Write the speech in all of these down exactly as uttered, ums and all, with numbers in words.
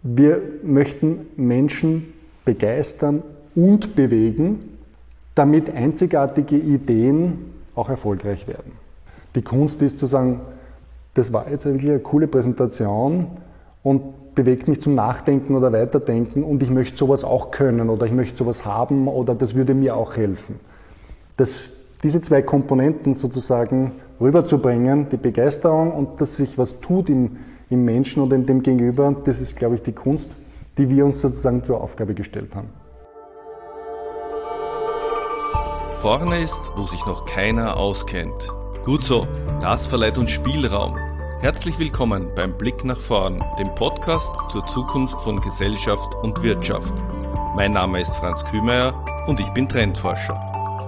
Wir möchten Menschen begeistern und bewegen, damit einzigartige Ideen auch erfolgreich werden. Die Kunst ist zu sagen, das war jetzt wirklich eine coole Präsentation und bewegt mich zum Nachdenken oder Weiterdenken und ich möchte sowas auch können oder ich möchte sowas haben oder das würde mir auch helfen. Das, diese zwei Komponenten sozusagen rüberzubringen, die Begeisterung und dass sich was tut im, im Menschen oder in dem Gegenüber, das ist, glaube ich, die Kunst, die wir uns sozusagen zur Aufgabe gestellt haben. Vorne ist, wo sich noch keiner auskennt. Gut so, das verleiht uns Spielraum. Herzlich willkommen beim Blick nach vorn, dem Podcast zur Zukunft von Gesellschaft und Wirtschaft. Mein Name ist Franz Kühmeier und ich bin Trendforscher.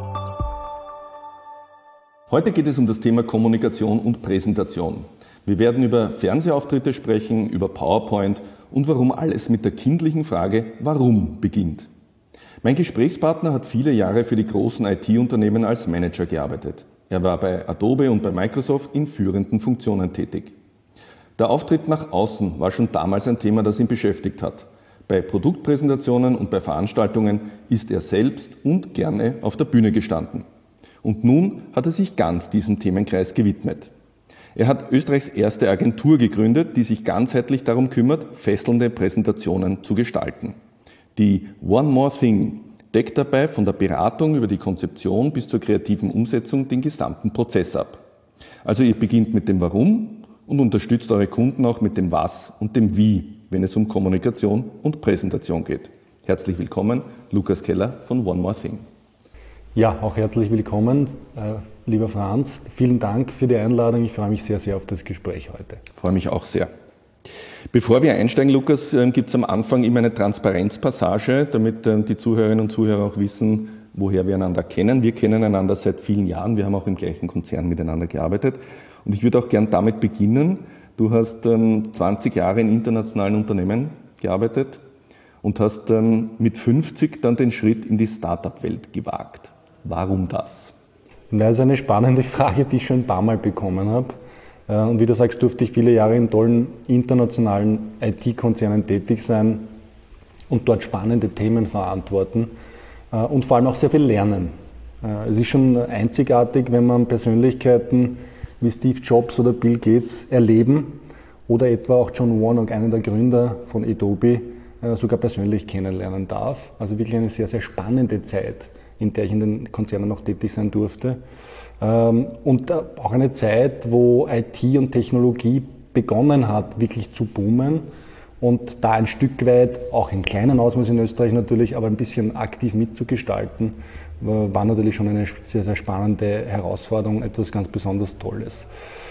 Heute geht es um das Thema Kommunikation und Präsentation. Wir werden über Fernsehauftritte sprechen, über PowerPoint und warum alles mit der kindlichen Frage „Warum?“ beginnt. Mein Gesprächspartner hat viele Jahre für die großen I T-Unternehmen als Manager gearbeitet. Er war bei Adobe und bei Microsoft in führenden Funktionen tätig. Der Auftritt nach außen war schon damals ein Thema, das ihn beschäftigt hat. Bei Produktpräsentationen und bei Veranstaltungen ist er selbst und gerne auf der Bühne gestanden. Und nun hat er sich ganz diesem Themenkreis gewidmet. Er hat Österreichs erste Agentur gegründet, die sich ganzheitlich darum kümmert, fesselnde Präsentationen zu gestalten. Die One More Thing deckt dabei von der Beratung über die Konzeption bis zur kreativen Umsetzung den gesamten Prozess ab. Also ihr beginnt mit dem Warum und unterstützt eure Kunden auch mit dem Was und dem Wie, wenn es um Kommunikation und Präsentation geht. Herzlich willkommen, Lukas Keller von One More Thing. Ja, auch herzlich willkommen, äh, lieber Franz. Vielen Dank für die Einladung. Ich freue mich sehr, sehr auf das Gespräch heute. Ich freue mich auch sehr. Bevor wir einsteigen, Lukas, gibt es am Anfang immer eine Transparenzpassage, damit die Zuhörerinnen und Zuhörer auch wissen, woher wir einander kennen. Wir kennen einander seit vielen Jahren, wir haben auch im gleichen Konzern miteinander gearbeitet. Und ich würde auch gern damit beginnen. Du hast zwanzig Jahre in internationalen Unternehmen gearbeitet und hast mit fünfzig dann den Schritt in die Start-up-Welt gewagt. Warum das? Das ist eine spannende Frage, die ich schon ein paar Mal bekommen habe. Und wie du sagst, durfte ich viele Jahre in tollen internationalen I T-Konzernen tätig sein und dort spannende Themen verantworten und vor allem auch sehr viel lernen. Es ist schon einzigartig, wenn man Persönlichkeiten wie Steve Jobs oder Bill Gates erleben oder etwa auch John Warnock, einen der Gründer von Adobe, sogar persönlich kennenlernen darf. Also wirklich eine sehr, sehr spannende Zeit, in der ich in den Konzernen noch tätig sein durfte. Und auch eine Zeit, wo I T und Technologie begonnen hat, wirklich zu boomen und da ein Stück weit, auch im kleinen Ausmaß in Österreich natürlich, aber ein bisschen aktiv mitzugestalten, war natürlich schon eine sehr, sehr spannende Herausforderung, etwas ganz besonders Tolles.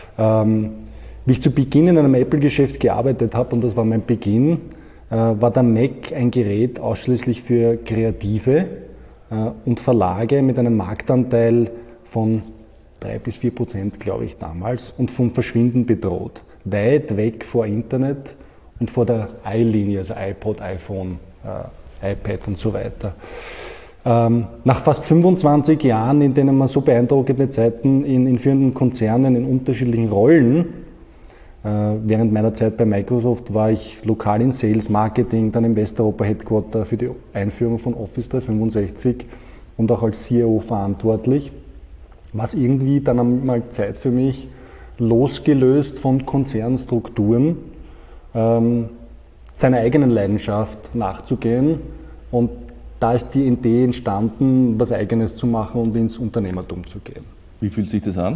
Wie ich zu Beginn in einem Apple-Geschäft gearbeitet habe, und das war mein Beginn, war der Mac ein Gerät ausschließlich für Kreative und Verlage mit einem Marktanteil von drei bis vier Prozent, glaube ich, damals, und vom Verschwinden bedroht. Weit weg vor Internet und vor der I-Linie, also iPod, iPhone, äh, iPad und so weiter. Ähm, nach fast fünfundzwanzig Jahren, in denen man so beeindruckende Zeiten in, in führenden Konzernen in unterschiedlichen Rollen, äh, während meiner Zeit bei Microsoft war ich lokal in Sales, Marketing, dann im Westeuropa Headquarter für die Einführung von Office dreihundertfünfundsechzig und auch als C E O verantwortlich. War es irgendwie dann einmal Zeit für mich, losgelöst von Konzernstrukturen, ähm, seiner eigenen Leidenschaft nachzugehen. Und da ist die Idee entstanden, was Eigenes zu machen und ins Unternehmertum zu gehen. Wie fühlt sich das an?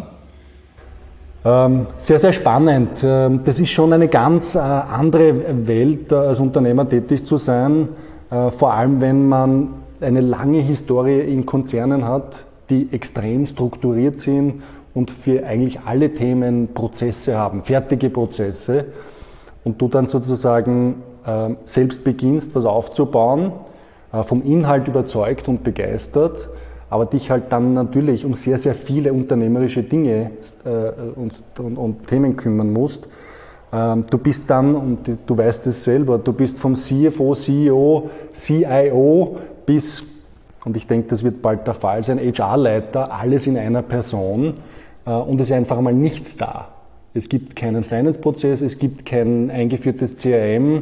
Ähm, sehr, sehr spannend. Ähm, das ist schon eine ganz äh, andere Welt, äh, als Unternehmer tätig zu sein, äh, vor allem wenn man eine lange Historie in Konzernen hat, die extrem strukturiert sind und für eigentlich alle Themen Prozesse haben, fertige Prozesse, und du dann sozusagen äh, selbst beginnst, was aufzubauen, äh, vom Inhalt überzeugt und begeistert, aber dich halt dann natürlich um sehr, sehr viele unternehmerische Dinge äh, und, und, und Themen kümmern musst. Ähm, du bist dann, und du weißt es selber, du bist vom C F O, C E O, C I O bis, und ich denke, das wird bald der Fall sein, H R-Leiter, alles in einer Person, und es ist einfach mal nichts da. Es gibt keinen Finance-Prozess, es gibt kein eingeführtes C R M,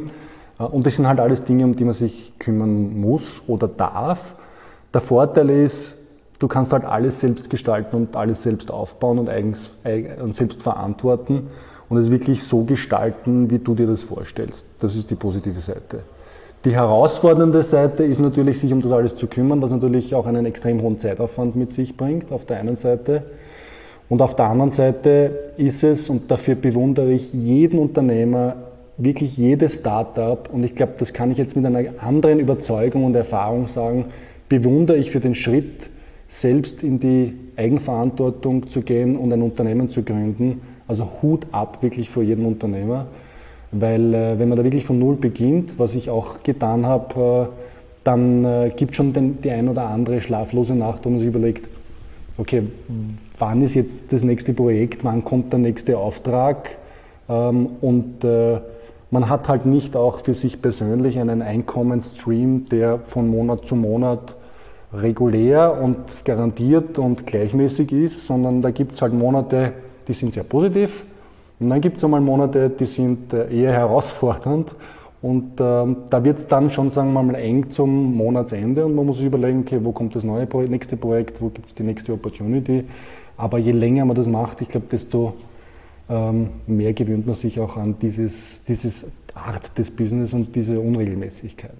Und das sind halt alles Dinge, um die man sich kümmern muss oder darf. Der Vorteil ist, du kannst halt alles selbst gestalten und alles selbst aufbauen und, eigens, und selbst verantworten und es wirklich so gestalten, wie du dir das vorstellst. Das ist die positive Seite. Die herausfordernde Seite ist natürlich, sich um das alles zu kümmern, was natürlich auch einen extrem hohen Zeitaufwand mit sich bringt, auf der einen Seite. Und auf der anderen Seite ist es, und dafür bewundere ich jeden Unternehmer, wirklich jedes Startup, und ich glaube, das kann ich jetzt mit einer anderen Überzeugung und Erfahrung sagen, bewundere ich für den Schritt, selbst in die Eigenverantwortung zu gehen und ein Unternehmen zu gründen. Also Hut ab wirklich vor jedem Unternehmer, weil äh, wenn man da wirklich von Null beginnt, was ich auch getan habe, äh, dann äh, gibt es schon den, die ein oder andere schlaflose Nacht, wo man sich überlegt, okay, wann ist jetzt das nächste Projekt, wann kommt der nächste Auftrag, ähm, und äh, man hat halt nicht auch für sich persönlich einen Einkommensstream, der von Monat zu Monat regulär und garantiert und gleichmäßig ist, sondern da gibt es halt Monate, die sind sehr positiv, und dann gibt es einmal Monate, die sind eher herausfordernd, und ähm, da wird es dann schon, sagen wir mal, eng zum Monatsende und man muss sich überlegen, okay, wo kommt das neue Projekt, nächste Projekt, wo gibt es die nächste Opportunity, aber je länger man das macht, ich glaube, desto ähm, mehr gewöhnt man sich auch an dieses, dieses Art des Business und diese Unregelmäßigkeit.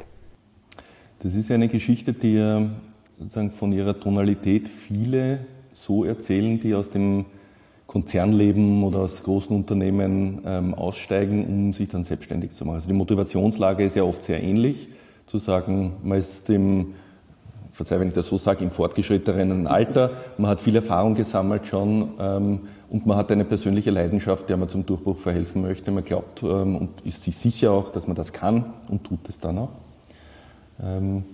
Das ist ja eine Geschichte, die ja sozusagen von ihrer Tonalität viele so erzählen, die aus dem Konzernleben oder aus großen Unternehmen ähm, aussteigen, um sich dann selbstständig zu machen. Also die Motivationslage ist ja oft sehr ähnlich, zu sagen, man ist im, verzeih, wenn ich das so sage, im fortgeschrittenen Alter, man hat viel Erfahrung gesammelt schon ähm, und man hat eine persönliche Leidenschaft, der man zum Durchbruch verhelfen möchte. Man glaubt ähm, und ist sich sicher auch, dass man das kann und tut es dann auch. Ähm,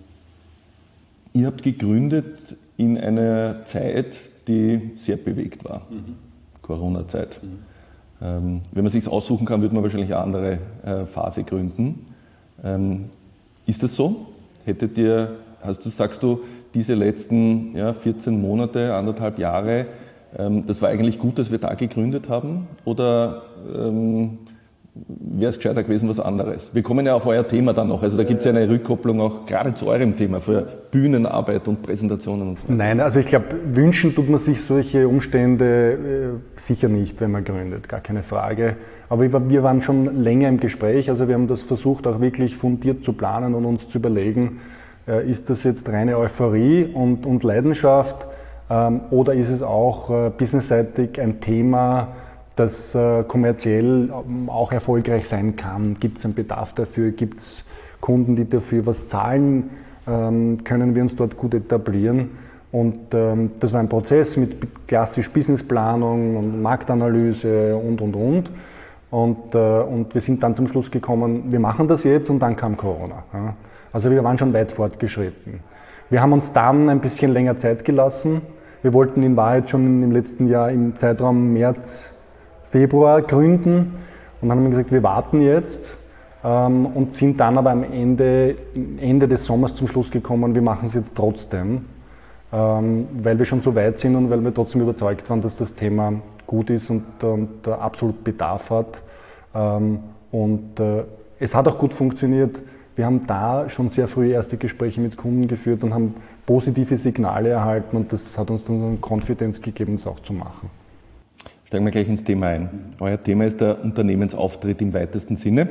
ihr habt gegründet in einer Zeit, die sehr bewegt war. Mhm. Corona-Zeit. Mhm. Ähm, wenn man sich aussuchen kann, würde man wahrscheinlich eine andere äh, Phase gründen. Ähm, ist das so? Hättet ihr, hast du, sagst du, diese letzten ja, vierzehn Monate, anderthalb Jahre, ähm, das war eigentlich gut, dass wir da gegründet haben? Oder ähm, wäre es gescheiter gewesen, was anderes? Wir kommen ja auf euer Thema dann noch. Also da gibt es ja eine Rückkopplung auch gerade zu eurem Thema für Bühnenarbeit und Präsentationen und so weiter. Nein, also ich glaube, wünschen tut man sich solche Umstände äh, sicher nicht, wenn man gründet, gar keine Frage. Aber wir waren schon länger im Gespräch, also wir haben das versucht auch wirklich fundiert zu planen und uns zu überlegen, äh, ist das jetzt reine Euphorie und, und Leidenschaft ähm, oder ist es auch äh, businessseitig ein Thema, das äh, kommerziell auch erfolgreich sein kann? Gibt es einen Bedarf dafür? Gibt es Kunden, die dafür was zahlen? Ähm, können wir uns dort gut etablieren? Und ähm, das war ein Prozess mit klassisch Businessplanung und Marktanalyse und, und, und. Und, äh, und wir sind dann zum Schluss gekommen, wir machen das jetzt, und dann kam Corona. Ja. Also wir waren schon weit fortgeschritten. Wir haben uns dann ein bisschen länger Zeit gelassen. Wir wollten in Wahrheit schon im letzten Jahr im Zeitraum März, Februar gründen und dann haben wir gesagt, wir warten jetzt ähm, und sind dann aber am Ende, Ende des Sommers zum Schluss gekommen, wir machen es jetzt trotzdem, ähm, weil wir schon so weit sind und weil wir trotzdem überzeugt waren, dass das Thema gut ist und, und äh, absolut Bedarf hat. Ähm, und äh, es hat auch gut funktioniert. Wir haben da schon sehr früh erste Gespräche mit Kunden geführt und haben positive Signale erhalten, und das hat uns dann so eine Confidence gegeben, es auch zu machen. Steigen wir gleich ins Thema ein. Euer Thema ist der Unternehmensauftritt im weitesten Sinne.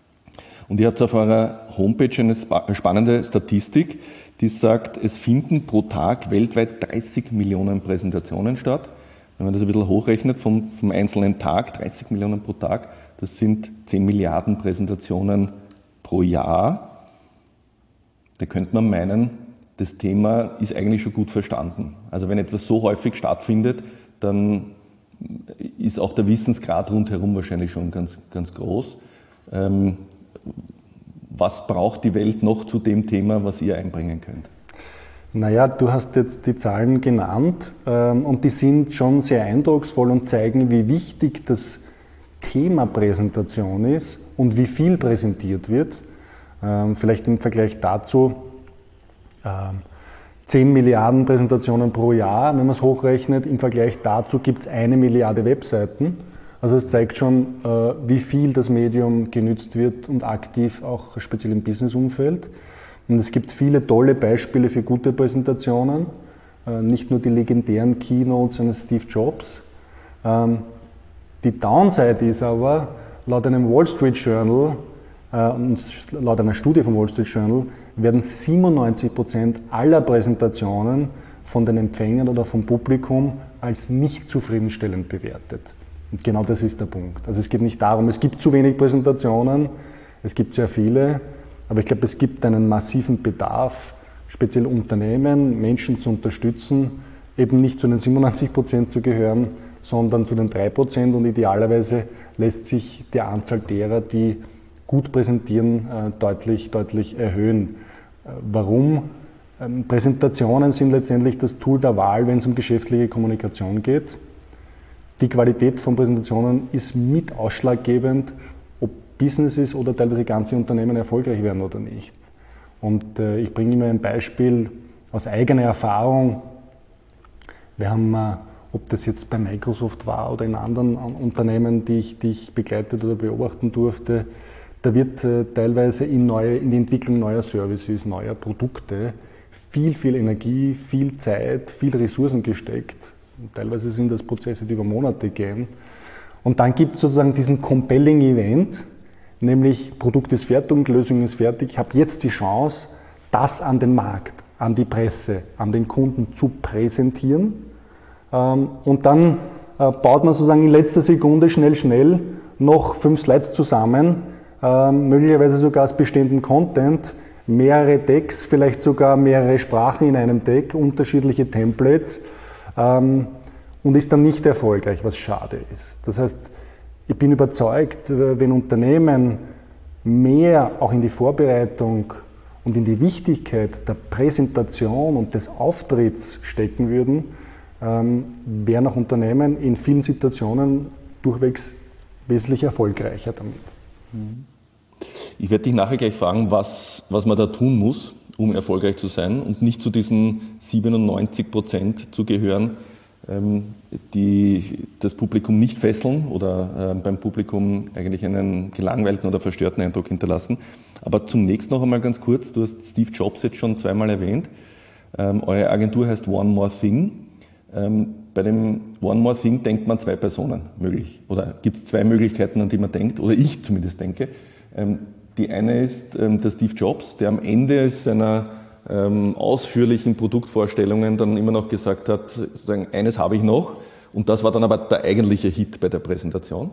Und ihr habt auf eurer Homepage eine spannende Statistik, die sagt, es finden pro Tag weltweit dreißig Millionen Präsentationen statt. Wenn man das ein bisschen hochrechnet vom, vom einzelnen Tag, dreißig Millionen pro Tag, das sind zehn Milliarden Präsentationen pro Jahr. Da könnte man meinen, das Thema ist eigentlich schon gut verstanden. Also wenn etwas so häufig stattfindet, dann ist auch der Wissensgrad rundherum wahrscheinlich schon ganz, ganz groß. Ähm, was braucht die Welt noch zu dem Thema, was ihr einbringen könnt? Naja, du hast jetzt die Zahlen genannt ähm, und die sind schon sehr eindrucksvoll und zeigen, wie wichtig das Thema Präsentation ist und wie viel präsentiert wird. Ähm, vielleicht im Vergleich dazu ähm, zehn Milliarden Präsentationen pro Jahr, wenn man es hochrechnet. Im Vergleich dazu gibt es eine Milliarde Webseiten. Also es zeigt schon, wie viel das Medium genützt wird und aktiv auch speziell im Businessumfeld. Und es gibt viele tolle Beispiele für gute Präsentationen, nicht nur die legendären Keynotes eines Steve Jobs. Die Downside ist aber, laut einem Wall Street Journal und laut einer Studie vom Wall Street Journal werden siebenundneunzig Prozent aller Präsentationen von den Empfängern oder vom Publikum als nicht zufriedenstellend bewertet. Und genau das ist der Punkt. Also es geht nicht darum, es gibt zu wenig Präsentationen, es gibt sehr viele, aber ich glaube, es gibt einen massiven Bedarf, speziell Unternehmen, Menschen zu unterstützen, eben nicht zu den siebenundneunzig Prozent zu gehören, sondern zu den drei Prozent und idealerweise lässt sich die Anzahl derer, die gut präsentieren, deutlich, deutlich erhöhen. Warum? Präsentationen sind letztendlich das Tool der Wahl, wenn es um geschäftliche Kommunikation geht. Die Qualität von Präsentationen ist mit ausschlaggebend, ob Businesses oder teilweise ganze Unternehmen erfolgreich werden oder nicht. Und äh, ich bringe immer ein Beispiel aus eigener Erfahrung. Wir haben, äh, ob das jetzt bei Microsoft war oder in anderen Unternehmen, die ich, die ich begleitet oder beobachten durfte, da wird äh, teilweise in, neue, in die Entwicklung neuer Services, neuer Produkte viel, viel Energie, viel Zeit, viel Ressourcen gesteckt. Und teilweise sind das Prozesse, die über Monate gehen. Und dann gibt es sozusagen diesen compelling Event, nämlich Produkt ist fertig, Lösung ist fertig. Ich habe jetzt die Chance, das an den Markt, an die Presse, an den Kunden zu präsentieren. Und dann baut man sozusagen in letzter Sekunde schnell, schnell noch fünf Slides zusammen, möglicherweise sogar aus bestehendem Content, mehrere Decks, vielleicht sogar mehrere Sprachen in einem Deck, unterschiedliche Templates und ist dann nicht erfolgreich, was schade ist. Das heißt, ich bin überzeugt, wenn Unternehmen mehr auch in die Vorbereitung und in die Wichtigkeit der Präsentation und des Auftritts stecken würden, wären auch Unternehmen in vielen Situationen durchwegs wesentlich erfolgreicher damit. Ich werde dich nachher gleich fragen, was, was man da tun muss, um erfolgreich zu sein und nicht zu diesen siebenundneunzig Prozent zu gehören, die das Publikum nicht fesseln oder beim Publikum eigentlich einen gelangweilten oder verstörten Eindruck hinterlassen. Aber zunächst noch einmal ganz kurz, du hast Steve Jobs jetzt schon zweimal erwähnt. Eure Agentur heißt One More Thing. Bei dem One More Thing denkt man zwei Personen möglich. Oder gibt es zwei Möglichkeiten, an die man denkt, oder ich zumindest denke. Die eine ist der Steve Jobs, der am Ende seiner ausführlichen Produktvorstellungen dann immer noch gesagt hat, sozusagen, eines habe ich noch. Und das war dann aber der eigentliche Hit bei der Präsentation.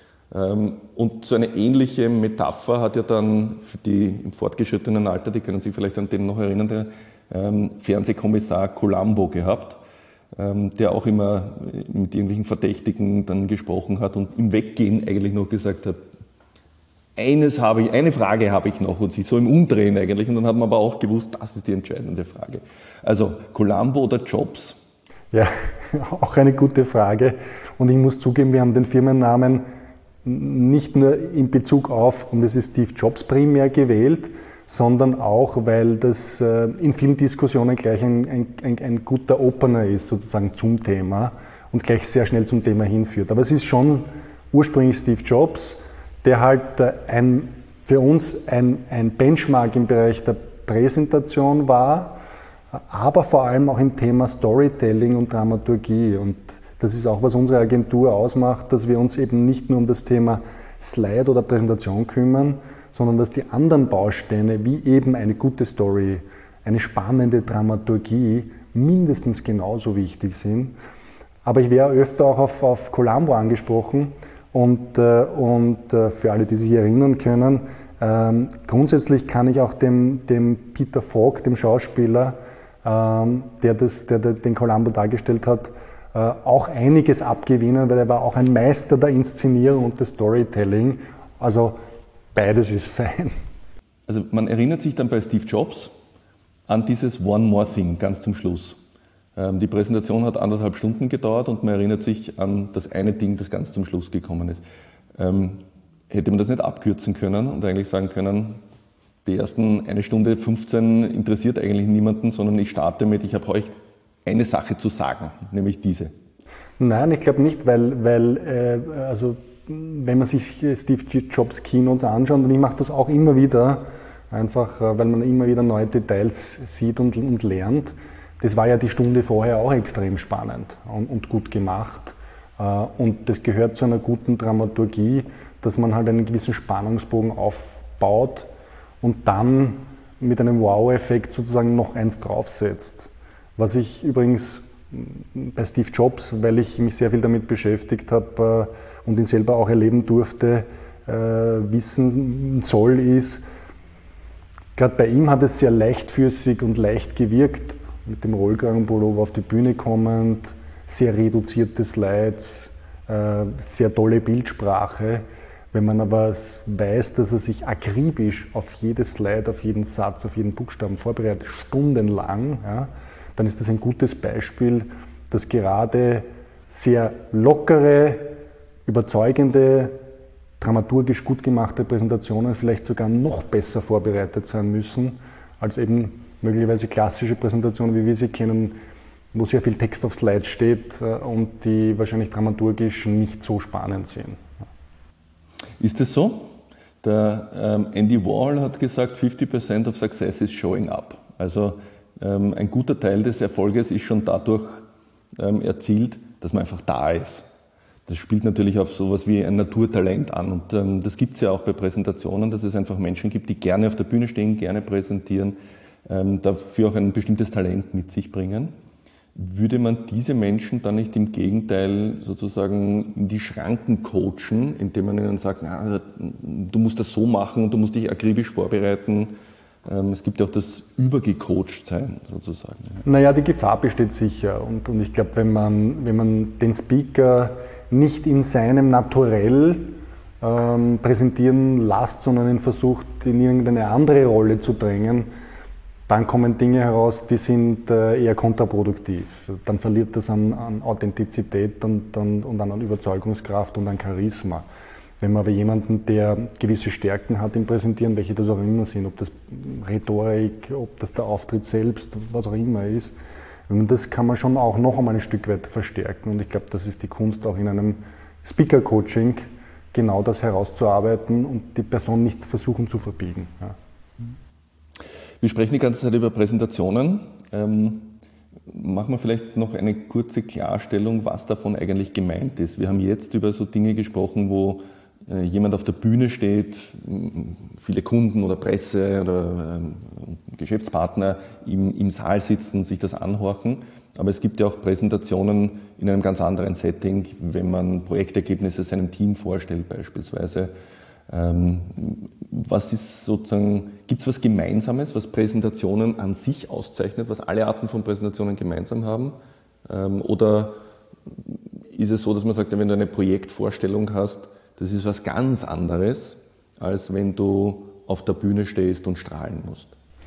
Und so eine ähnliche Metapher hat ja dann für die im fortgeschrittenen Alter, die können sich vielleicht an den noch erinnern, der Fernsehkommissar Columbo gehabt, der auch immer mit irgendwelchen Verdächtigen dann gesprochen hat und im Weggehen eigentlich noch gesagt hat, eines habe ich, eine Frage habe ich noch, und sich so im Umdrehen eigentlich, und dann hat man aber auch gewusst, das ist die entscheidende Frage. Also Columbo oder Jobs? Ja, auch eine gute Frage, und ich muss zugeben, wir haben den Firmennamen nicht nur in Bezug auf, und es ist Steve Jobs primär gewählt, sondern auch, weil das in vielen Diskussionen gleich ein, ein, ein, ein guter Opener ist, sozusagen zum Thema, und gleich sehr schnell zum Thema hinführt. Aber es ist schon ursprünglich Steve Jobs, der halt ein, für uns ein, ein Benchmark im Bereich der Präsentation war, aber vor allem auch im Thema Storytelling und Dramaturgie. Und das ist auch, was unsere Agentur ausmacht, dass wir uns eben nicht nur um das Thema Slide oder Präsentation kümmern, sondern dass die anderen Bausteine, wie eben eine gute Story, eine spannende Dramaturgie, mindestens genauso wichtig sind. Aber ich wäre öfter auch auf, auf Columbo angesprochen. Und, äh, und äh, für alle, die sich erinnern können, ähm, grundsätzlich kann ich auch dem, dem Peter Falk, dem Schauspieler, ähm, der, das, der, der den Columbo dargestellt hat, äh, auch einiges abgewinnen, weil er war auch ein Meister der Inszenierung und des Storytelling. Also beides ist fein. Also man erinnert sich dann bei Steve Jobs an dieses One More Thing ganz zum Schluss. Die Präsentation hat anderthalb Stunden gedauert und man erinnert sich an das eine Ding, das ganz zum Schluss gekommen ist. Ähm, hätte man das nicht abkürzen können und eigentlich sagen können, die ersten eine Stunde fünfzehn interessiert eigentlich niemanden, sondern ich starte mit, ich habe euch eine Sache zu sagen, nämlich diese. Nein, ich glaube nicht, weil, weil äh, also wenn man sich Steve Jobs Keynotes anschaut, und ich mache das auch immer wieder, einfach äh, weil man immer wieder neue Details sieht und, und lernt. Das war ja die Stunde vorher auch extrem spannend und, und gut gemacht. Äh, und das gehört zu einer guten Dramaturgie, dass man halt einen gewissen Spannungsbogen aufbaut und dann mit einem Wow-Effekt sozusagen noch eins draufsetzt. Was ich übrigens bei Steve Jobs, weil ich mich sehr viel damit beschäftigt habe äh, und ihn selber auch erleben durfte, äh, wissen soll, ist, gerade bei ihm hat es sehr leichtfüßig und leicht gewirkt, mit dem Rollkragenpullover auf die Bühne kommend, sehr reduzierte Slides, äh, sehr tolle Bildsprache. Wenn man aber weiß, dass er sich akribisch auf jedes Slide, auf jeden Satz, auf jeden Buchstaben vorbereitet, stundenlang, ja, dann ist das ein gutes Beispiel, dass gerade sehr lockere, überzeugende, dramaturgisch gut gemachte Präsentationen vielleicht sogar noch besser vorbereitet sein müssen, als eben möglicherweise klassische Präsentationen, wie wir sie kennen, wo sehr viel Text auf Slides steht und die wahrscheinlich dramaturgisch nicht so spannend sind. Ist es so? Der ähm, Andy Warhol hat gesagt, fifty percent of success is showing up. Also ähm, ein guter Teil des Erfolges ist schon dadurch ähm, erzielt, dass man einfach da ist. Das spielt natürlich auf sowas wie ein Naturtalent an und ähm, das gibt es ja auch bei Präsentationen, dass es einfach Menschen gibt, die gerne auf der Bühne stehen, gerne präsentieren, ähm, dafür auch ein bestimmtes Talent mit sich bringen. Würde man diese Menschen dann nicht im Gegenteil sozusagen in die Schranken coachen, indem man ihnen sagt, na, du musst das so machen und du musst dich akribisch vorbereiten? Es gibt ja auch das Übergecoacht-Sein sozusagen. Naja, die Gefahr besteht sicher. Und, und ich glaube, wenn man, wenn man den Speaker nicht in seinem Naturell ähm, präsentieren lässt, sondern ihn versucht, in irgendeine andere Rolle zu drängen, dann kommen Dinge heraus, die sind eher kontraproduktiv. Dann verliert das an, an Authentizität und, und, und an Überzeugungskraft und an Charisma. Wenn man aber jemanden, der gewisse Stärken hat im Präsentieren, welche das auch immer sind, ob das Rhetorik, ob das der Auftritt selbst, was auch immer ist, das kann man schon auch noch einmal ein Stück weit verstärken. Und ich glaube, das ist die Kunst auch in einem Speaker-Coaching, genau das herauszuarbeiten und die Person nicht versuchen zu verbiegen. Ja. Wir sprechen die ganze Zeit über Präsentationen. Ähm, machen wir vielleicht noch eine kurze Klarstellung, was davon eigentlich gemeint ist. Wir haben jetzt über so Dinge gesprochen, wo äh, jemand auf der Bühne steht, viele Kunden oder Presse oder äh, Geschäftspartner im, im Saal sitzen, sich das anhorchen. Aber es gibt ja auch Präsentationen in einem ganz anderen Setting, wenn man Projektergebnisse seinem Team vorstellt beispielsweise. Ähm, was ist sozusagen, gibt es was Gemeinsames, was Präsentationen an sich auszeichnet, was alle Arten von Präsentationen gemeinsam haben? Ähm, oder ist es so, dass man sagt, wenn du eine Projektvorstellung hast, das ist was ganz anderes, als wenn du auf der Bühne stehst und strahlen musst?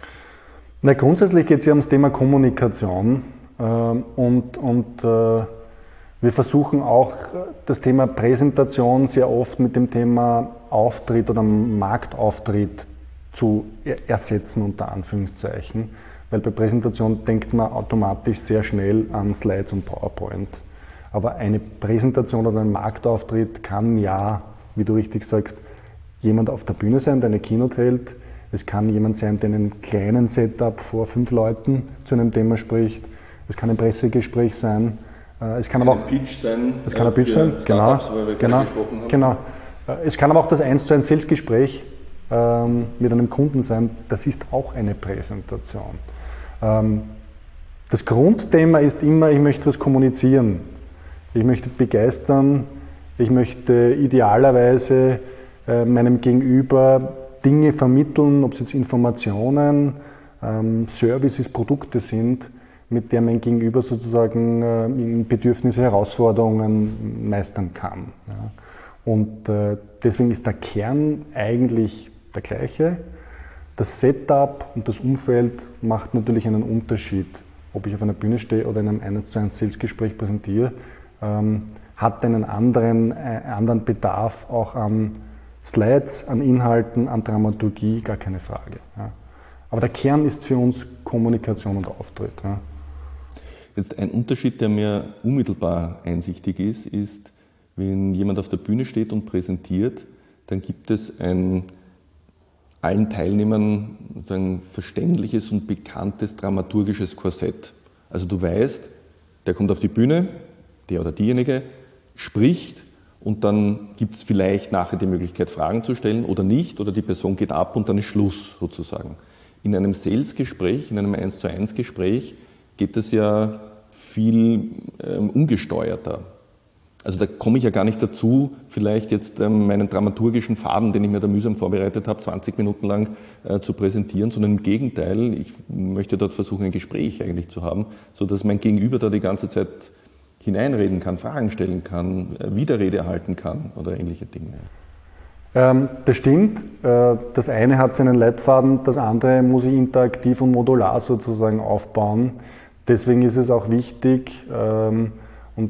Na, grundsätzlich geht es ja ums Thema Kommunikation ähm, und, und äh, wir versuchen auch das Thema Präsentation sehr oft mit dem Thema Auftritt oder Marktauftritt zu ersetzen, unter Anführungszeichen, weil bei Präsentation denkt man automatisch sehr schnell an Slides und PowerPoint. Aber eine Präsentation oder ein Marktauftritt kann ja, wie du richtig sagst, jemand auf der Bühne sein, der eine Keynote hält. Es kann jemand sein, der in einem kleinen Setup vor fünf Leuten zu einem Thema spricht. Es kann ein Pressegespräch sein. Es kann, kann aber auch ein Pitch sein. Es kann ein Pitch sein, genau. Genau, genau. Es kann aber auch das eins zu eins Salesgespräch ähm, mit einem Kunden sein. Das ist auch eine Präsentation. Ähm, das Grundthema ist immer, ich möchte was kommunizieren. Ich möchte begeistern. Ich möchte idealerweise äh, meinem Gegenüber Dinge vermitteln, ob es jetzt Informationen, ähm, Services, Produkte sind, mit der mein Gegenüber sozusagen äh, Bedürfnisse, Herausforderungen meistern kann. Ja. Und äh, deswegen ist der Kern eigentlich der gleiche. Das Setup und das Umfeld macht natürlich einen Unterschied, ob ich auf einer Bühne stehe oder in einem eins zu eins Salesgespräch präsentiere, ähm, hat einen anderen, äh, anderen Bedarf auch an Slides, an Inhalten, an Dramaturgie, gar keine Frage. Ja. Aber der Kern ist für uns Kommunikation und Auftritt. Ja. Jetzt ein Unterschied, der mir unmittelbar einsichtig ist, ist, wenn jemand auf der Bühne steht und präsentiert, dann gibt es ein allen Teilnehmern ein verständliches und bekanntes dramaturgisches Korsett. Also du weißt, der kommt auf die Bühne, der oder diejenige spricht und dann gibt es vielleicht nachher die Möglichkeit, Fragen zu stellen oder nicht, oder die Person geht ab und dann ist Schluss sozusagen. In einem Sales-Gespräch, in einem eins zu eins Gespräch geht es ja viel ähm, ungesteuerter. Also da komme ich ja gar nicht dazu, vielleicht jetzt ähm, meinen dramaturgischen Faden, den ich mir da mühsam vorbereitet habe, zwanzig Minuten lang äh, zu präsentieren, sondern im Gegenteil, ich möchte dort versuchen, ein Gespräch eigentlich zu haben, sodass mein Gegenüber da die ganze Zeit hineinreden kann, Fragen stellen kann, äh, Widerrede erhalten kann oder ähnliche Dinge. Ähm, das stimmt. Äh, das eine hat seinen Leitfaden, das andere muss ich interaktiv und modular sozusagen aufbauen. Deswegen ist es auch wichtig, ähm, und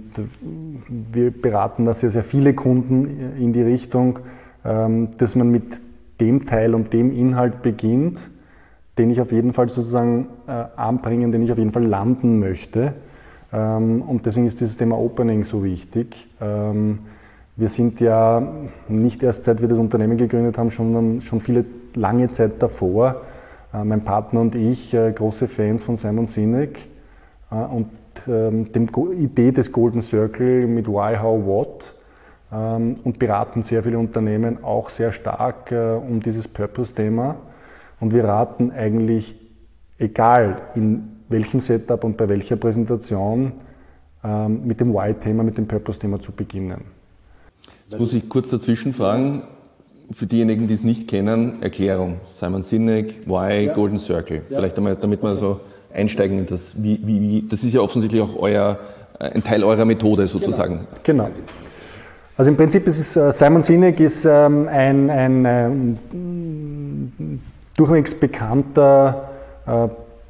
wir beraten da sehr, sehr viele Kunden in die Richtung, ähm, dass man mit dem Teil und dem Inhalt beginnt, den ich auf jeden Fall sozusagen äh, anbringen, den ich auf jeden Fall landen möchte. Ähm, und deswegen ist dieses Thema Opening so wichtig. Ähm, wir sind ja nicht erst seit wir das Unternehmen gegründet haben, sondern schon viele lange Zeit davor. Äh, mein Partner und ich, äh, große Fans von Simon Sinek äh, und ähm, der Idee des Golden Circle mit Why, How, What ähm, und beraten sehr viele Unternehmen auch sehr stark äh, um dieses Purpose-Thema. Und wir raten eigentlich, egal in welchem Setup und bei welcher Präsentation, ähm, mit dem Why-Thema, mit dem Purpose-Thema zu beginnen. Jetzt muss ich kurz dazwischen fragen, für diejenigen, die es nicht kennen, Erklärung. Simon Sinek, Why, ja. Golden Circle. Ja. Vielleicht einmal, damit wir okay. so einsteigen in das. Wie, wie, wie, das ist ja offensichtlich auch euer, ein Teil eurer Methode sozusagen. Genau. genau. Also im Prinzip ist es, uh, Simon Sinek ist ähm, ein, ein äh, durchwegs bekannter äh,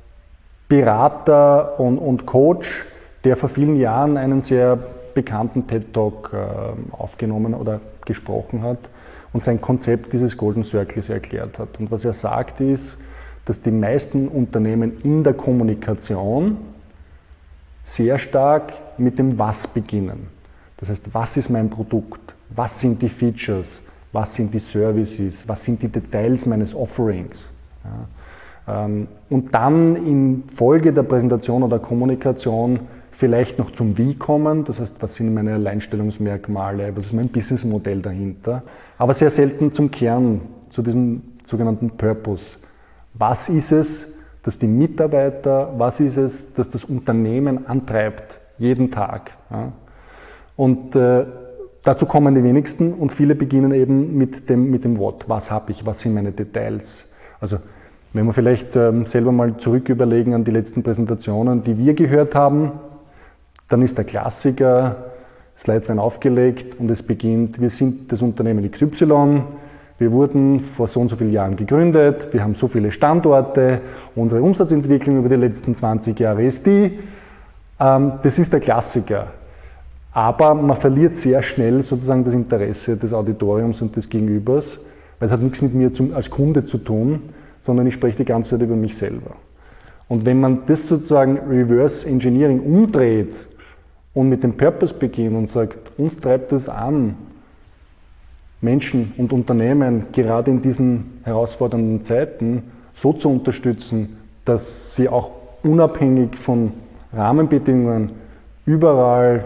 Berater und, und Coach, der vor vielen Jahren einen sehr bekannten TED-Talk äh, aufgenommen oder gesprochen hat und sein Konzept dieses Golden Circles erklärt hat. Und was er sagt ist, dass die meisten Unternehmen in der Kommunikation sehr stark mit dem Was beginnen. Das heißt, was ist mein Produkt? Was sind die Features? Was sind die Services? Was sind die Details meines Offerings? Ja, ähm, und dann in Folge der Präsentation oder Kommunikation vielleicht noch zum Wie kommen, das heißt, was sind meine Alleinstellungsmerkmale, was ist mein Businessmodell dahinter, aber sehr selten zum Kern, zu diesem sogenannten Purpose. Was ist es, das die Mitarbeiter, was ist es, das das Unternehmen antreibt, jeden Tag? Ja? Und äh, dazu kommen die wenigsten und viele beginnen eben mit dem, mit dem What. Was habe ich, was sind meine Details? Also wenn wir vielleicht ähm, selber mal zurück überlegen an die letzten Präsentationen, die wir gehört haben, dann ist der Klassiker, Slides werden aufgelegt und es beginnt, wir sind das Unternehmen X Y, wir wurden vor so und so vielen Jahren gegründet, wir haben so viele Standorte, unsere Umsatzentwicklung über die letzten zwanzig Jahre ist die. Ähm, das ist der Klassiker. Aber man verliert sehr schnell sozusagen das Interesse des Auditoriums und des Gegenübers, weil es hat nichts mit mir zum, als Kunde zu tun, sondern ich spreche die ganze Zeit über mich selber. Und wenn man das sozusagen Reverse Engineering umdreht und mit dem Purpose beginnt und sagt, uns treibt es an, Menschen und Unternehmen gerade in diesen herausfordernden Zeiten so zu unterstützen, dass sie auch unabhängig von Rahmenbedingungen überall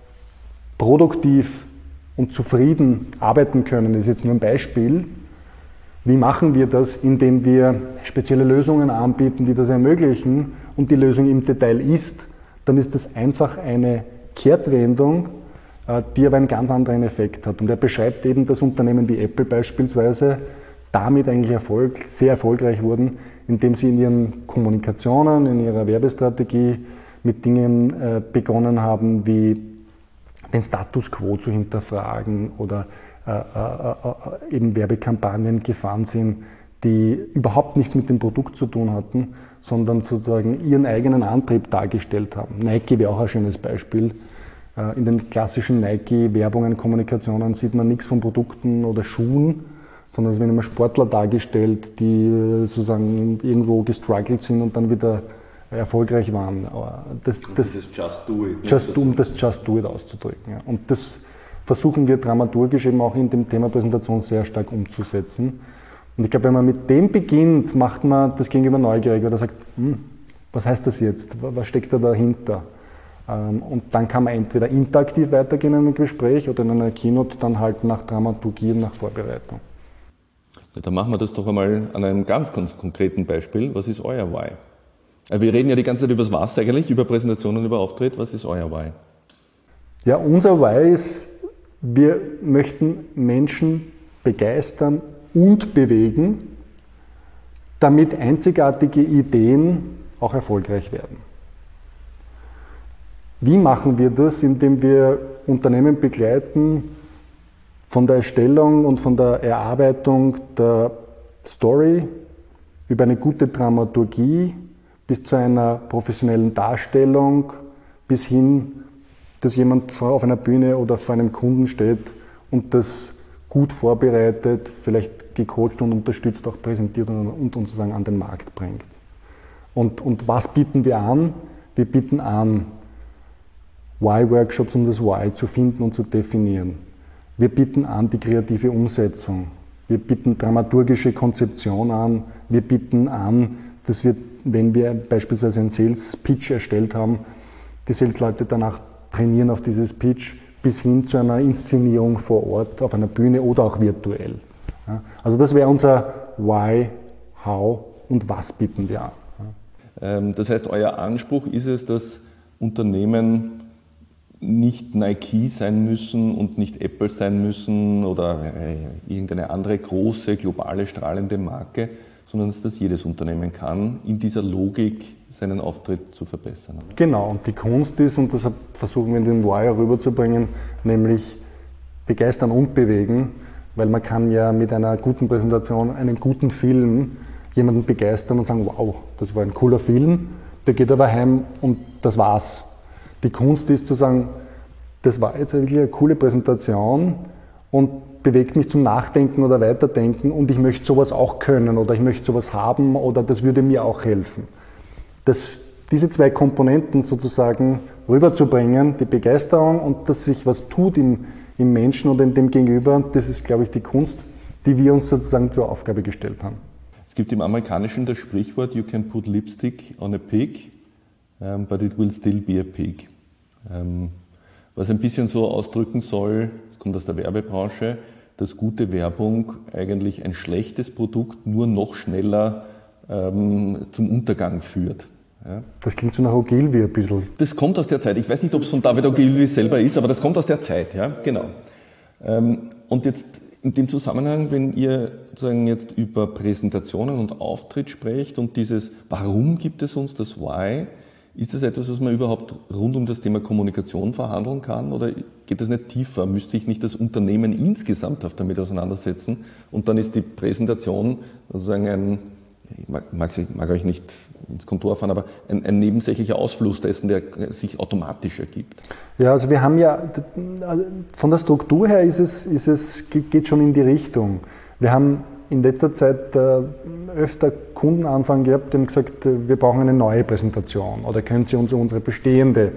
produktiv und zufrieden arbeiten können. Das ist jetzt nur ein Beispiel. Wie machen wir das? Indem wir spezielle Lösungen anbieten, die das ermöglichen und die Lösung im Detail ist, dann ist das einfach eine Kehrtwendung, die aber einen ganz anderen Effekt hat. Und er beschreibt eben, dass Unternehmen wie Apple beispielsweise damit eigentlich Erfolg, sehr erfolgreich wurden, indem sie in ihren Kommunikationen, in ihrer Werbestrategie mit Dingen äh, begonnen haben, wie den Status quo zu hinterfragen oder äh, äh, äh, eben Werbekampagnen gefahren sind, die überhaupt nichts mit dem Produkt zu tun hatten, sondern sozusagen ihren eigenen Antrieb dargestellt haben. Nike wäre auch ein schönes Beispiel. In den klassischen Nike-Werbungen, Kommunikationen sieht man nichts von Produkten oder Schuhen, sondern es werden immer Sportler dargestellt, die sozusagen irgendwo gestruggelt sind und dann wieder erfolgreich waren. Das, das, das Just Do It. Just do, um das Just Do It auszudrücken. Ja. Und das versuchen wir dramaturgisch eben auch in dem Thema Präsentation sehr stark umzusetzen. Und ich glaube, wenn man mit dem beginnt, macht man das Gegenüber neugierig, weil er sagt, hm, was heißt das jetzt? Was steckt da dahinter? Und dann kann man entweder interaktiv weitergehen in einem Gespräch oder in einer Keynote dann halt nach Dramaturgie und nach Vorbereitung. Ja, dann machen wir das doch einmal an einem ganz, ganz konkreten Beispiel. Was ist euer Why? Wir reden ja die ganze Zeit über das Was eigentlich, über Präsentationen, über Auftritt. Was ist euer Why? Ja, unser Why ist, wir möchten Menschen begeistern und bewegen, damit einzigartige Ideen auch erfolgreich werden. Wie machen wir das? Indem wir Unternehmen begleiten von der Erstellung und von der Erarbeitung der Story über eine gute Dramaturgie bis zu einer professionellen Darstellung, bis hin, dass jemand auf einer Bühne oder vor einem Kunden steht und das gut vorbereitet, vielleicht gecoacht und unterstützt auch präsentiert und, und sozusagen an den Markt bringt. Und, und was bieten wir an? Wir bieten an Why-Workshops, um das Why zu finden und zu definieren. Wir bieten an die kreative Umsetzung. Wir bieten dramaturgische Konzeption an. Wir bieten an, dass wir, wenn wir beispielsweise einen Sales-Pitch erstellt haben, die Sales-Leute danach trainieren auf dieses Pitch bis hin zu einer Inszenierung vor Ort, auf einer Bühne oder auch virtuell. Ja, also das wäre unser Why, How und was bieten wir an. Ja. Das heißt, euer Anspruch ist es, dass Unternehmen nicht Nike sein müssen und nicht Apple sein müssen oder irgendeine andere große, globale, strahlende Marke, sondern dass das jedes Unternehmen kann, in dieser Logik seinen Auftritt zu verbessern. Genau, und die Kunst ist, und das versuchen wir in den Wire rüberzubringen, nämlich begeistern und bewegen, weil man kann ja mit einer guten Präsentation, einem guten Film jemanden begeistern und sagen, wow, das war ein cooler Film, der geht aber heim und das war's. Die Kunst ist zu sagen, das war jetzt wirklich eine coole Präsentation und bewegt mich zum Nachdenken oder Weiterdenken und ich möchte sowas auch können oder ich möchte sowas haben oder das würde mir auch helfen. Das, diese zwei Komponenten sozusagen rüberzubringen, die Begeisterung und dass sich was tut im, im Menschen oder in dem Gegenüber, das ist, glaube ich, die Kunst, die wir uns sozusagen zur Aufgabe gestellt haben. Es gibt im Amerikanischen das Sprichwort, you can put lipstick on a pig, um, but it will still be a pig. Um, was ein bisschen so ausdrücken soll, das kommt aus der Werbebranche, dass gute Werbung eigentlich ein schlechtes Produkt nur noch schneller ähm, zum Untergang führt. Ja. Das klingt so nach Ogilvy ein bisschen. Das kommt aus der Zeit. Ich weiß nicht, ob es von David Ogilvy selber ist, aber das kommt aus der Zeit. Ja, genau. Ähm, und jetzt in dem Zusammenhang, wenn ihr sozusagen jetzt über Präsentationen und Auftritt sprecht und dieses Warum gibt es uns, das Why, ist das etwas, was man überhaupt rund um das Thema Kommunikation verhandeln kann oder geht das nicht tiefer? Müsste sich nicht das Unternehmen insgesamt damit auseinandersetzen und dann ist die Präsentation sozusagen ein, ich mag, mag, mag euch nicht ins Kontor fahren, aber ein, ein nebensächlicher Ausfluss dessen, der sich automatisch ergibt? Ja, also wir haben ja, von der Struktur her ist es, ist es, geht schon in die Richtung. Wir haben in letzter Zeit äh, öfter Kundenanfragen gehabt, die haben gesagt, äh, wir brauchen eine neue Präsentation oder können Sie uns unsere bestehende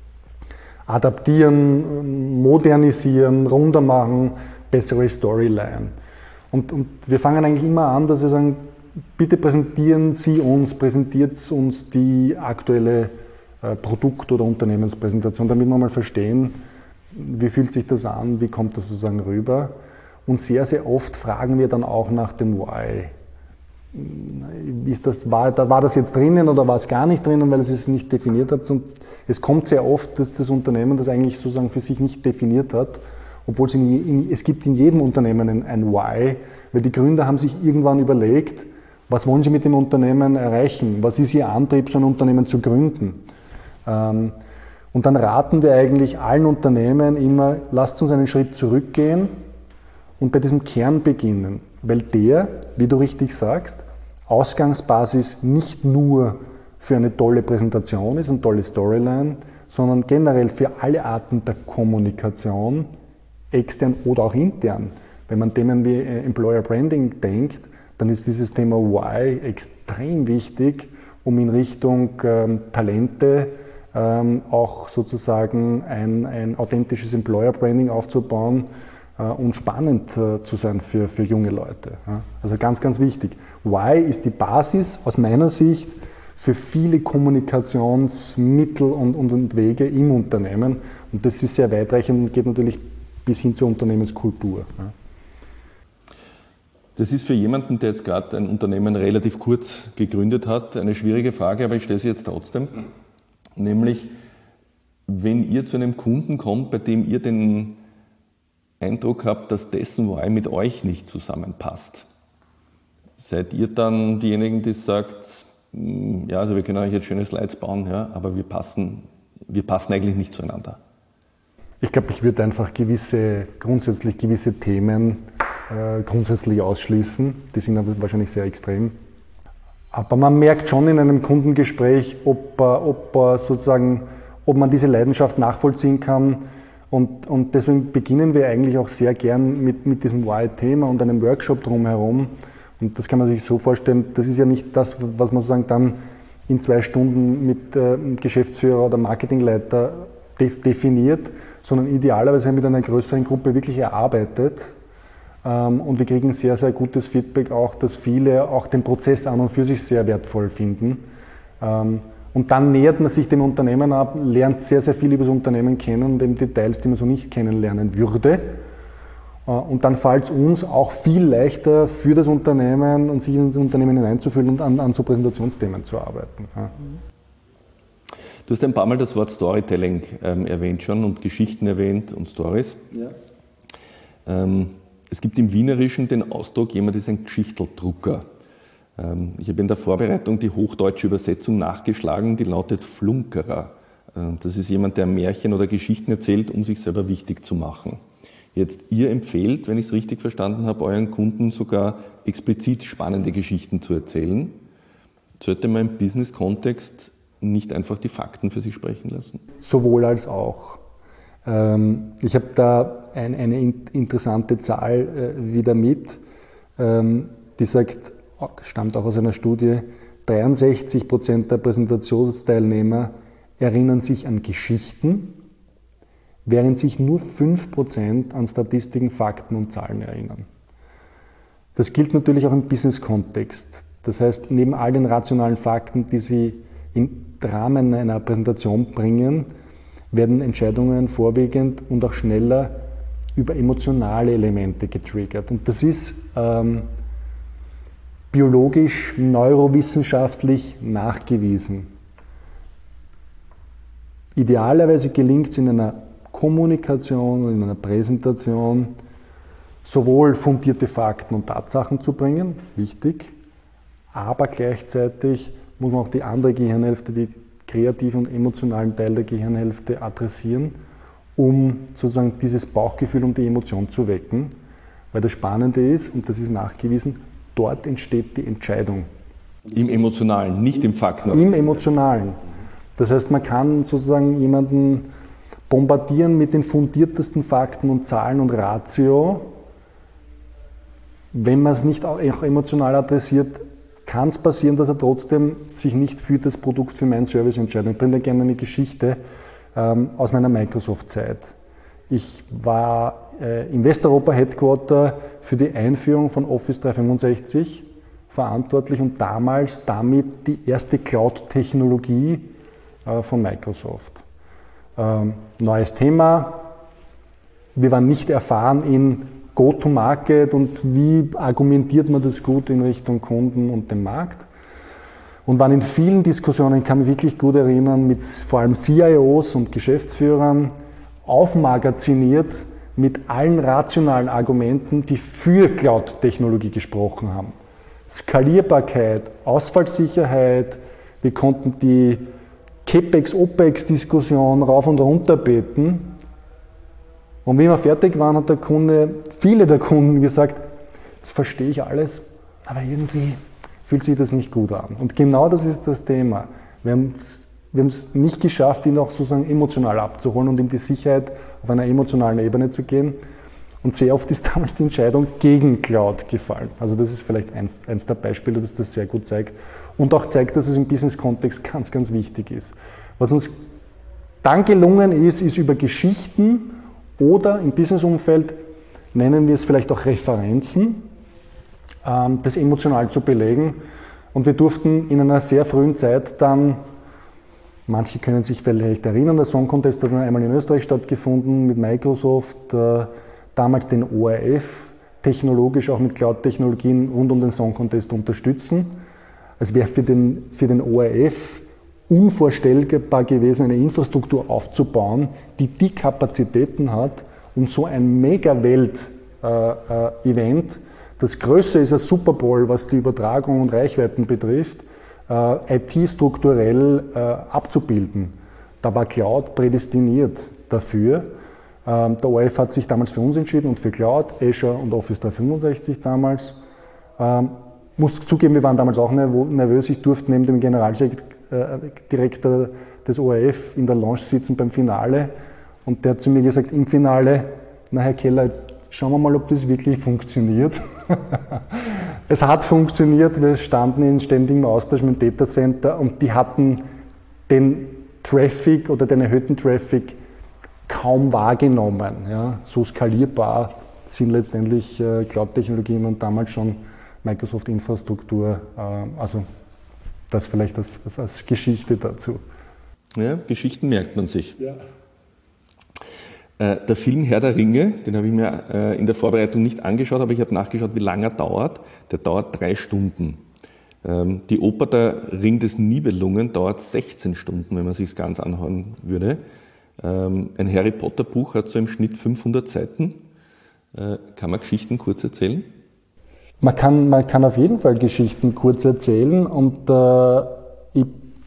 adaptieren, modernisieren, runder machen, bessere Storyline. Und, und wir fangen eigentlich immer an, dass wir sagen, bitte präsentieren Sie uns, präsentiert uns die aktuelle äh, Produkt- oder Unternehmenspräsentation, damit wir mal verstehen, wie fühlt sich das an, wie kommt das sozusagen rüber. Und sehr, sehr oft fragen wir dann auch nach dem Why. Ist das, war, war das jetzt drinnen oder war es gar nicht drinnen, weil ihr es nicht definiert habt? Und es kommt sehr oft, dass das Unternehmen das eigentlich sozusagen für sich nicht definiert hat, obwohl es, in, in, es gibt in jedem Unternehmen ein, ein Why, weil die Gründer haben sich irgendwann überlegt, was wollen sie mit dem Unternehmen erreichen? Was ist ihr Antrieb, so ein Unternehmen zu gründen? Ähm, und dann raten wir eigentlich allen Unternehmen immer, lasst uns einen Schritt zurückgehen und bei diesem Kern beginnen, weil der, wie du richtig sagst, Ausgangsbasis nicht nur für eine tolle Präsentation ist, eine tolle Storyline, sondern generell für alle Arten der Kommunikation, extern oder auch intern. Wenn man Themen wie Employer Branding denkt, dann ist dieses Thema Why extrem wichtig, um in Richtung ähm, Talente ähm, auch sozusagen ein, ein authentisches Employer Branding aufzubauen äh, und spannend äh, zu sein für, für junge Leute. Ja. Also ganz, ganz wichtig. Why ist die Basis aus meiner Sicht für viele Kommunikationsmittel und, und, und Wege im Unternehmen. Und das ist sehr weitreichend und geht natürlich bis hin zur Unternehmenskultur. Ja. Das ist für jemanden, der jetzt gerade ein Unternehmen relativ kurz gegründet hat, eine schwierige Frage, aber ich stelle sie jetzt trotzdem. Mhm. Nämlich, wenn ihr zu einem Kunden kommt, bei dem ihr den Eindruck habt, dass dessen Why mit euch nicht zusammenpasst, seid ihr dann diejenigen, die sagt, ja, also wir können euch jetzt schöne Slides bauen, ja, aber wir passen, wir passen eigentlich nicht zueinander? Ich glaube, ich würde einfach gewisse, grundsätzlich gewisse Themen äh, grundsätzlich ausschließen. Die sind aber wahrscheinlich sehr extrem. Aber man merkt schon in einem Kundengespräch, ob, ob, sozusagen, ob man diese Leidenschaft nachvollziehen kann. Und, und deswegen beginnen wir eigentlich auch sehr gern mit, mit diesem Why-Thema und einem Workshop drumherum. Und das kann man sich so vorstellen, das ist ja nicht das, was man sozusagen dann in zwei Stunden mit äh, Geschäftsführer oder Marketingleiter de- definiert, sondern idealerweise mit einer größeren Gruppe wirklich erarbeitet. Ähm, und wir kriegen sehr, sehr gutes Feedback auch, dass viele auch den Prozess an und für sich sehr wertvoll finden. Ähm, und dann nähert man sich dem Unternehmen ab, lernt sehr, sehr viel über das Unternehmen kennen und eben Details, die man so nicht kennenlernen würde. Und dann fällt es uns auch viel leichter für das Unternehmen und sich in das Unternehmen hineinzufühlen und an, an so Präsentationsthemen zu arbeiten. Ja. Du hast ein paar Mal das Wort Storytelling ähm, erwähnt schon und Geschichten erwähnt und Stories. Ja. Ähm, es gibt im Wienerischen den Ausdruck, jemand ist ein Geschichteldrucker. Ähm, ich habe in der Vorbereitung die hochdeutsche Übersetzung nachgeschlagen, die lautet Flunkerer. Ähm, das ist jemand, der Märchen oder Geschichten erzählt, um sich selber wichtig zu machen. Jetzt, ihr empfehlt, wenn ich es richtig verstanden habe, euren Kunden sogar explizit spannende Geschichten zu erzählen. Sollte man im Business-Kontext nicht einfach die Fakten für sich sprechen lassen? Sowohl als auch. Ich habe da eine interessante Zahl wieder mit, die sagt, stammt auch aus einer Studie, dreiundsechzig Prozent der Präsentationsteilnehmer erinnern sich an Geschichten, während sich nur fünf Prozent an Statistiken, Fakten und Zahlen erinnern. Das gilt natürlich auch im Business-Kontext. Das heißt, neben all den rationalen Fakten, die Sie im Rahmen einer Präsentation bringen, werden Entscheidungen vorwiegend und auch schneller über emotionale Elemente getriggert. Und das ist ähm, biologisch, neurowissenschaftlich nachgewiesen. Idealerweise gelingt es in einer Kommunikation, in einer Präsentation, sowohl fundierte Fakten und Tatsachen zu bringen, wichtig, aber gleichzeitig muss man auch die andere Gehirnhälfte, die kreativen und emotionalen Teil der Gehirnhälfte adressieren, um sozusagen dieses Bauchgefühl und die Emotion zu wecken. Weil das Spannende ist, und das ist nachgewiesen, dort entsteht die Entscheidung. Im Emotionalen, nicht im Fakten. Im Emotionalen. Das heißt, man kann sozusagen jemanden bombardieren mit den fundiertesten Fakten und Zahlen und Ratio. Wenn man es nicht auch emotional adressiert, kann es passieren, dass er trotzdem sich nicht für das Produkt, für meinen Service entscheidet. Ich bringe da gerne eine Geschichte ähm, aus meiner Microsoft-Zeit. Ich war äh, im Westeuropa-Headquarter für die Einführung von Office dreihundertfünfundsechzig verantwortlich und damals damit die erste Cloud-Technologie äh, von Microsoft. Ähm, neues Thema. Wir waren nicht erfahren in Go-to-Market und wie argumentiert man das gut in Richtung Kunden und dem Markt. Und waren in vielen Diskussionen, ich kann mich wirklich gut erinnern, mit vor allem C I Os und Geschäftsführern aufmagaziniert mit allen rationalen Argumenten, die für Cloud-Technologie gesprochen haben. Skalierbarkeit, Ausfallsicherheit, wir konnten die CapEx-OpEx-Diskussion rauf und runter beten. Und wie wir fertig waren, hat der Kunde, viele der Kunden gesagt, das verstehe ich alles, aber irgendwie fühlt sich das nicht gut an. Und genau das ist das Thema. Wir haben es wir haben es nicht geschafft, ihn auch sozusagen emotional abzuholen und ihm die Sicherheit auf einer emotionalen Ebene zu geben. Und sehr oft ist damals die Entscheidung gegen Cloud gefallen. Also das ist vielleicht eins, eins der Beispiele, das das sehr gut zeigt. Und auch zeigt, dass es im Business-Kontext ganz, ganz wichtig ist. Was uns dann gelungen ist, ist über Geschichten oder im Business-Umfeld, nennen wir es vielleicht auch Referenzen, ähm, das emotional zu belegen. Und wir durften in einer sehr frühen Zeit dann, manche können sich vielleicht erinnern, der Song Contest hat einmal in Österreich stattgefunden mit Microsoft, äh, damals den O R F, technologisch auch mit Cloud-Technologien rund um den Song Contest unterstützen. Es wäre für den, für den O R F unvorstellbar gewesen, eine Infrastruktur aufzubauen, die die Kapazitäten hat, um so ein Mega-Welt-Event, äh, das größer ist als Super Bowl, was die Übertragung und Reichweiten betrifft, äh, I T-strukturell äh, abzubilden. Da war Cloud prädestiniert dafür. Ähm, der O R F hat sich damals für uns entschieden und für Cloud, Azure und Office dreihundertfünfundsechzig damals. Ähm, muss zugeben, wir waren damals auch nervös. Ich durfte neben dem Generaldirektor des O R F in der Lounge sitzen beim Finale und der hat zu mir gesagt, im Finale, na Herr Keller, jetzt schauen wir mal, ob das wirklich funktioniert. Es hat funktioniert, wir standen in ständigem Austausch mit dem Datacenter und die hatten den Traffic oder den erhöhten Traffic kaum wahrgenommen. Ja. So skalierbar sind letztendlich äh, Cloud-Technologien und damals schon Microsoft-Infrastruktur. Äh, also das vielleicht als, als, als Geschichte dazu. Ja, Geschichten merkt man sich. Ja. Der Film Herr der Ringe, den habe ich mir in der Vorbereitung nicht angeschaut, aber ich habe nachgeschaut, wie lange er dauert. Der dauert drei Stunden. Die Oper Der Ring des Nibelungen dauert sechzehn Stunden, wenn man sich es ganz anhören würde. Ein Harry Potter Buch hat so im Schnitt fünfhundert Seiten. Kann man Geschichten kurz erzählen? Man kann, man kann auf jeden Fall Geschichten kurz erzählen und äh, ich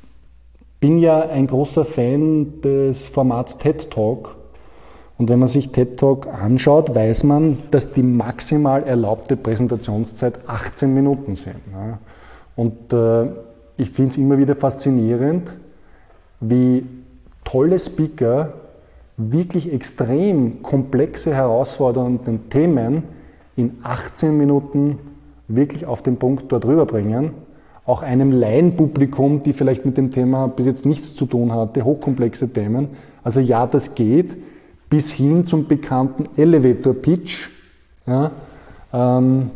bin ja ein großer Fan des Formats TED Talk. Und wenn man sich TED Talk anschaut, weiß man, dass die maximal erlaubte Präsentationszeit achtzehn Minuten sind. Und äh, ich finde es immer wieder faszinierend, wie tolle Speaker wirklich extrem komplexe, herausfordernde Themen in achtzehn Minuten wirklich auf den Punkt dort rüberbringen. Auch einem Laienpublikum, die vielleicht mit dem Thema bis jetzt nichts zu tun hatte, hochkomplexe Themen. Also ja, das geht. Bis hin zum bekannten Elevator Pitch, ja, ähm,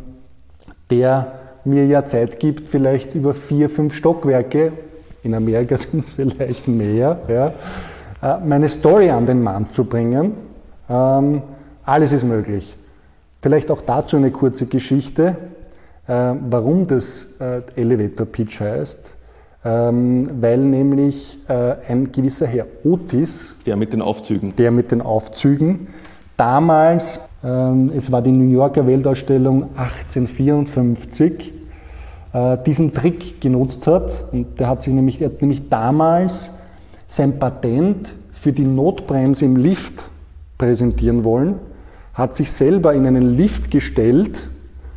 der mir ja Zeit gibt, vielleicht über vier, fünf Stockwerke, in Amerika sind es vielleicht mehr, ja, äh, meine Story an den Mann zu bringen. Ähm, alles ist möglich. Vielleicht auch dazu eine kurze Geschichte, äh, warum das äh, Elevator Pitch heißt. Ähm, weil nämlich äh, ein gewisser Herr Otis, der mit den Aufzügen, der mit den Aufzügen damals, ähm, es war die New Yorker Weltausstellung achtzehnhundertvierundfünfzig, äh, diesen Trick genutzt hat. Und der hat sich nämlich, er hat nämlich damals sein Patent für die Notbremse im Lift präsentieren wollen, hat sich selber in einen Lift gestellt,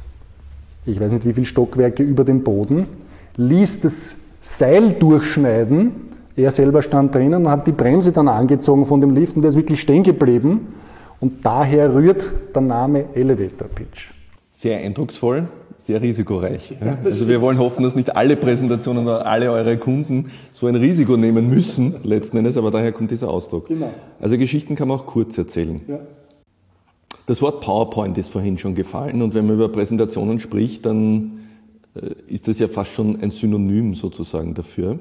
ich weiß nicht wie viele Stockwerke über dem Boden, ließ das Seil durchschneiden, er selber stand drinnen und hat die Bremse dann angezogen von dem Lift und der ist wirklich stehen geblieben und daher rührt der Name Elevator Pitch. Sehr eindrucksvoll, sehr risikoreich. Ja, also wir wollen hoffen, dass nicht alle Präsentationen oder alle eure Kunden so ein Risiko nehmen müssen, letzten Endes, aber daher kommt dieser Ausdruck. Genau. Also Geschichten kann man auch kurz erzählen. Ja. Das Wort PowerPoint ist vorhin schon gefallen und wenn man über Präsentationen spricht, dann ist das ja fast schon ein Synonym sozusagen dafür.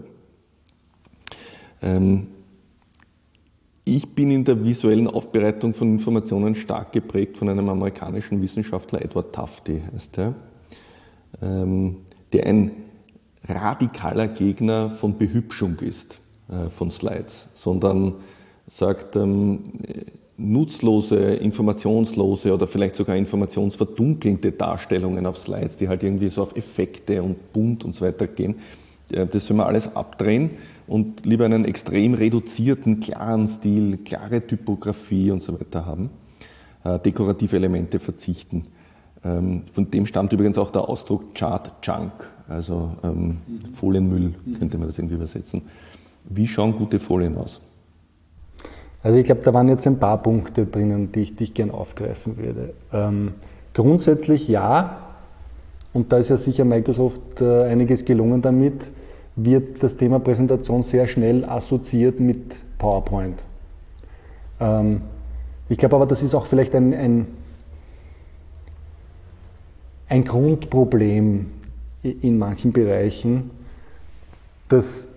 Ähm, ich bin in der visuellen Aufbereitung von Informationen stark geprägt von einem amerikanischen Wissenschaftler, Edward Tufte heißt er, ähm, der ein radikaler Gegner von Behübschung ist, äh, von Slides, sondern sagt, ähm, nutzlose, informationslose oder vielleicht sogar informationsverdunkelnde Darstellungen auf Slides, die halt irgendwie so auf Effekte und bunt und so weiter gehen. Das soll man alles abdrehen und lieber einen extrem reduzierten, klaren Stil, klare Typografie und so weiter haben. Dekorative Elemente verzichten. Von dem stammt übrigens auch der Ausdruck Chart Junk, also ähm, Folienmüll könnte man das irgendwie übersetzen. Wie schauen gute Folien aus? Also ich glaube, da waren jetzt ein paar Punkte drinnen, die ich, die ich gern aufgreifen würde. Ähm, grundsätzlich ja, und da ist ja sicher Microsoft äh, einiges gelungen damit, wird das Thema Präsentation sehr schnell assoziiert mit PowerPoint. Ähm, ich glaube aber, das ist auch vielleicht ein, ein, ein Grundproblem in manchen Bereichen, dass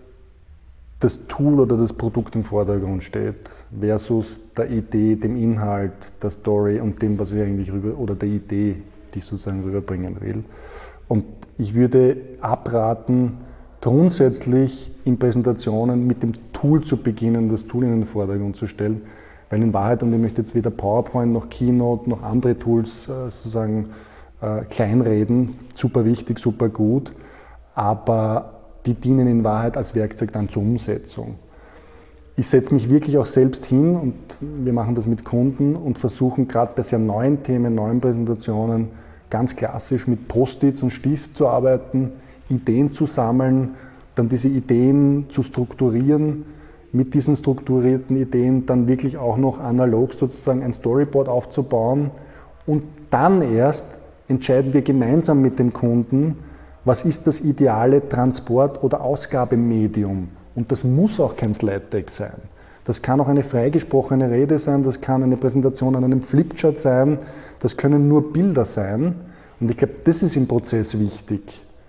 das Tool oder das Produkt im Vordergrund steht versus der Idee, dem Inhalt, der Story und dem, was ich eigentlich rüber, oder der Idee, die ich sozusagen rüberbringen will. Und ich würde abraten, grundsätzlich in Präsentationen mit dem Tool zu beginnen, das Tool in den Vordergrund zu stellen, weil in Wahrheit, und ich möchte jetzt weder PowerPoint noch Keynote noch andere Tools äh, sozusagen äh, kleinreden, super wichtig, super gut, aber die dienen in Wahrheit als Werkzeug dann zur Umsetzung. Ich setze mich wirklich auch selbst hin und wir machen das mit Kunden und versuchen gerade bei sehr neuen Themen, neuen Präsentationen ganz klassisch mit Post-its und Stift zu arbeiten, Ideen zu sammeln, dann diese Ideen zu strukturieren, mit diesen strukturierten Ideen dann wirklich auch noch analog sozusagen ein Storyboard aufzubauen und dann erst entscheiden wir gemeinsam mit dem Kunden, was ist das ideale Transport- oder Ausgabemedium? Und das muss auch kein Slide-Deck sein. Das kann auch eine freigesprochene Rede sein, das kann eine Präsentation an einem Flipchart sein, das können nur Bilder sein. Und ich glaube, das ist im Prozess wichtig,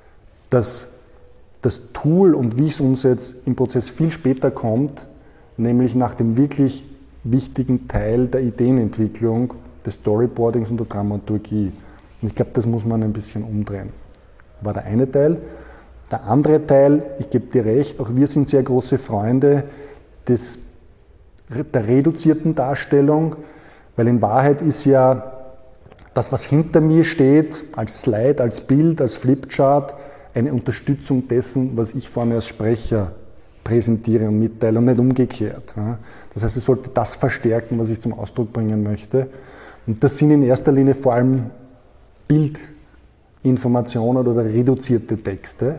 dass das Tool und wie ich es umsetze im Prozess viel später kommt, nämlich nach dem wirklich wichtigen Teil der Ideenentwicklung, des Storyboardings und der Dramaturgie. Und ich glaube, das muss man ein bisschen umdrehen. War der eine Teil. Der andere Teil, ich gebe dir recht, auch wir sind sehr große Freunde des, der reduzierten Darstellung, weil in Wahrheit ist ja das, was hinter mir steht, als Slide, als Bild, als Flipchart, eine Unterstützung dessen, was ich vorne als Sprecher präsentiere und mitteile und nicht umgekehrt. Das heißt, es sollte das verstärken, was ich zum Ausdruck bringen möchte. Und das sind in erster Linie vor allem Bildinformationen oder reduzierte Texte.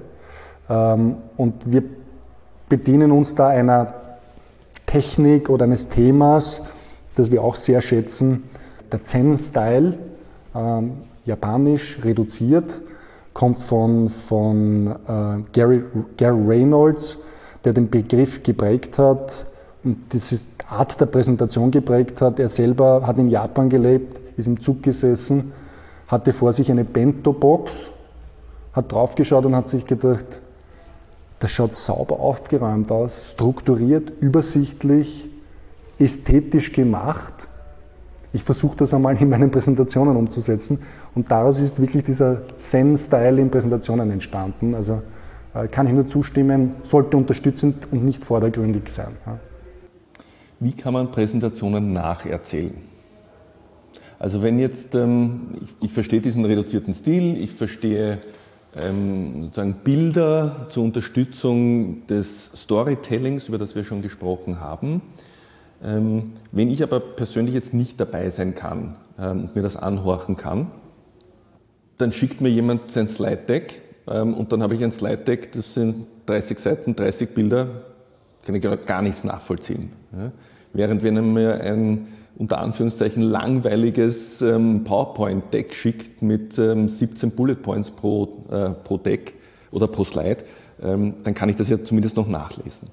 Und wir bedienen uns da einer Technik oder eines Themas, das wir auch sehr schätzen, der Zen-Style, ähm, japanisch reduziert, kommt von, von äh, Gary, Gary Reynolds, der den Begriff geprägt hat und diese Art der Präsentation geprägt hat. Er selber hat in Japan gelebt, ist im Zug gesessen, hatte vor sich eine Bento-Box, hat draufgeschaut und hat sich gedacht, das schaut sauber aufgeräumt aus, strukturiert, übersichtlich, ästhetisch gemacht. Ich versuche das einmal in meinen Präsentationen umzusetzen und daraus ist wirklich dieser Zen-Style in Präsentationen entstanden. Also äh, kann ich nur zustimmen, sollte unterstützend und nicht vordergründig sein. Ja. Wie kann man Präsentationen nacherzählen? Also wenn jetzt, ähm, ich, ich verstehe diesen reduzierten Stil, ich verstehe ähm, sozusagen Bilder zur Unterstützung des Storytellings, über das wir schon gesprochen haben. Ähm, wenn ich aber persönlich jetzt nicht dabei sein kann ähm, und mir das anhorchen kann, dann schickt mir jemand sein Slide-Deck ähm, und dann habe ich ein Slide-Deck, das sind dreißig Seiten, dreißig Bilder, kann ich gar nichts nachvollziehen. Ja? Während wenn mir ein unter Anführungszeichen langweiliges ähm, PowerPoint-Deck schickt mit ähm, siebzehn Bullet Points pro, äh, pro Deck oder pro Slide, ähm, dann kann ich das ja zumindest noch nachlesen.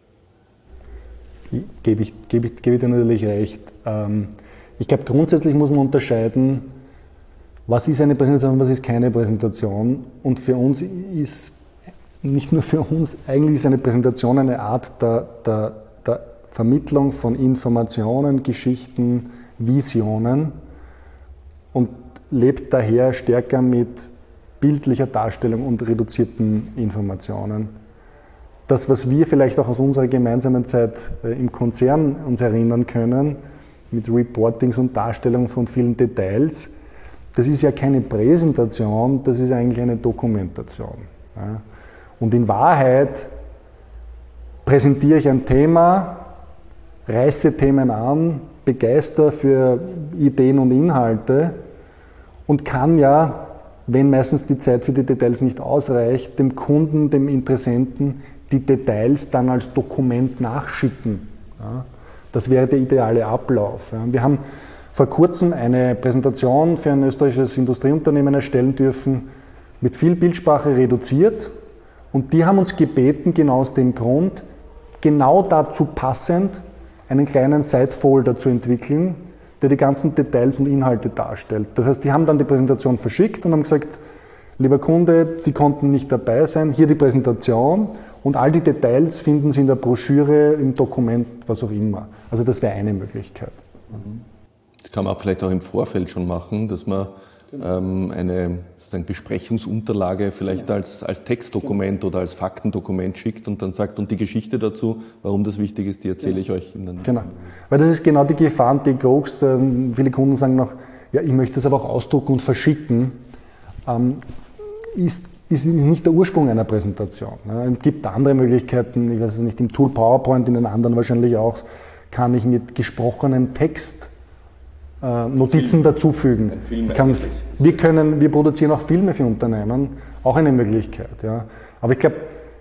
Gebe ich, gebe ich, gebe ich dir natürlich recht. Ich glaube, grundsätzlich muss man unterscheiden, was ist eine Präsentation und was ist keine Präsentation. Und für uns ist, nicht nur für uns, eigentlich ist eine Präsentation eine Art der, der, der Vermittlung von Informationen, Geschichten, Visionen und lebt daher stärker mit bildlicher Darstellung und reduzierten Informationen. Das, was wir vielleicht auch aus unserer gemeinsamen Zeit im Konzern uns erinnern können, mit Reportings und Darstellung von vielen Details, das ist ja keine Präsentation, das ist eigentlich eine Dokumentation. Und in Wahrheit präsentiere ich ein Thema, reiße Themen an, begeister für Ideen und Inhalte und kann ja, wenn meistens die Zeit für die Details nicht ausreicht, dem Kunden, dem Interessenten die Details dann als Dokument nachschicken. Ja. Das wäre der ideale Ablauf. Wir haben vor kurzem eine Präsentation für ein österreichisches Industrieunternehmen erstellen dürfen, mit viel Bildsprache reduziert. Und die haben uns gebeten, genau aus dem Grund, genau dazu passend, einen kleinen Side-Folder zu entwickeln, der die ganzen Details und Inhalte darstellt. Das heißt, die haben dann die Präsentation verschickt und haben gesagt, lieber Kunde, Sie konnten nicht dabei sein, hier die Präsentation und all die Details finden Sie in der Broschüre, im Dokument, was auch immer. Also das wäre eine Möglichkeit. Das kann man vielleicht auch im Vorfeld schon machen, dass man genau. ähm, eine sozusagen Besprechungsunterlage vielleicht genau. als, als Textdokument genau. oder als Faktendokument schickt und dann sagt, und die Geschichte dazu, warum das wichtig ist, die erzähle genau. ich euch. In der genau, weil das ist genau die Gefahr und die Krux. Ähm, viele Kunden sagen noch, ja, ich möchte das aber auch ausdrucken und verschicken. Ähm, ist, ist nicht der Ursprung einer Präsentation. Ja, es gibt andere Möglichkeiten, ich weiß es nicht, im Tool PowerPoint, in den anderen wahrscheinlich auch, kann ich mit gesprochenem Text äh, Notizen Film. dazufügen. Ein Film kann, wir, können, wir produzieren auch Filme für Unternehmen, auch eine Möglichkeit. Ja. Aber ich glaube,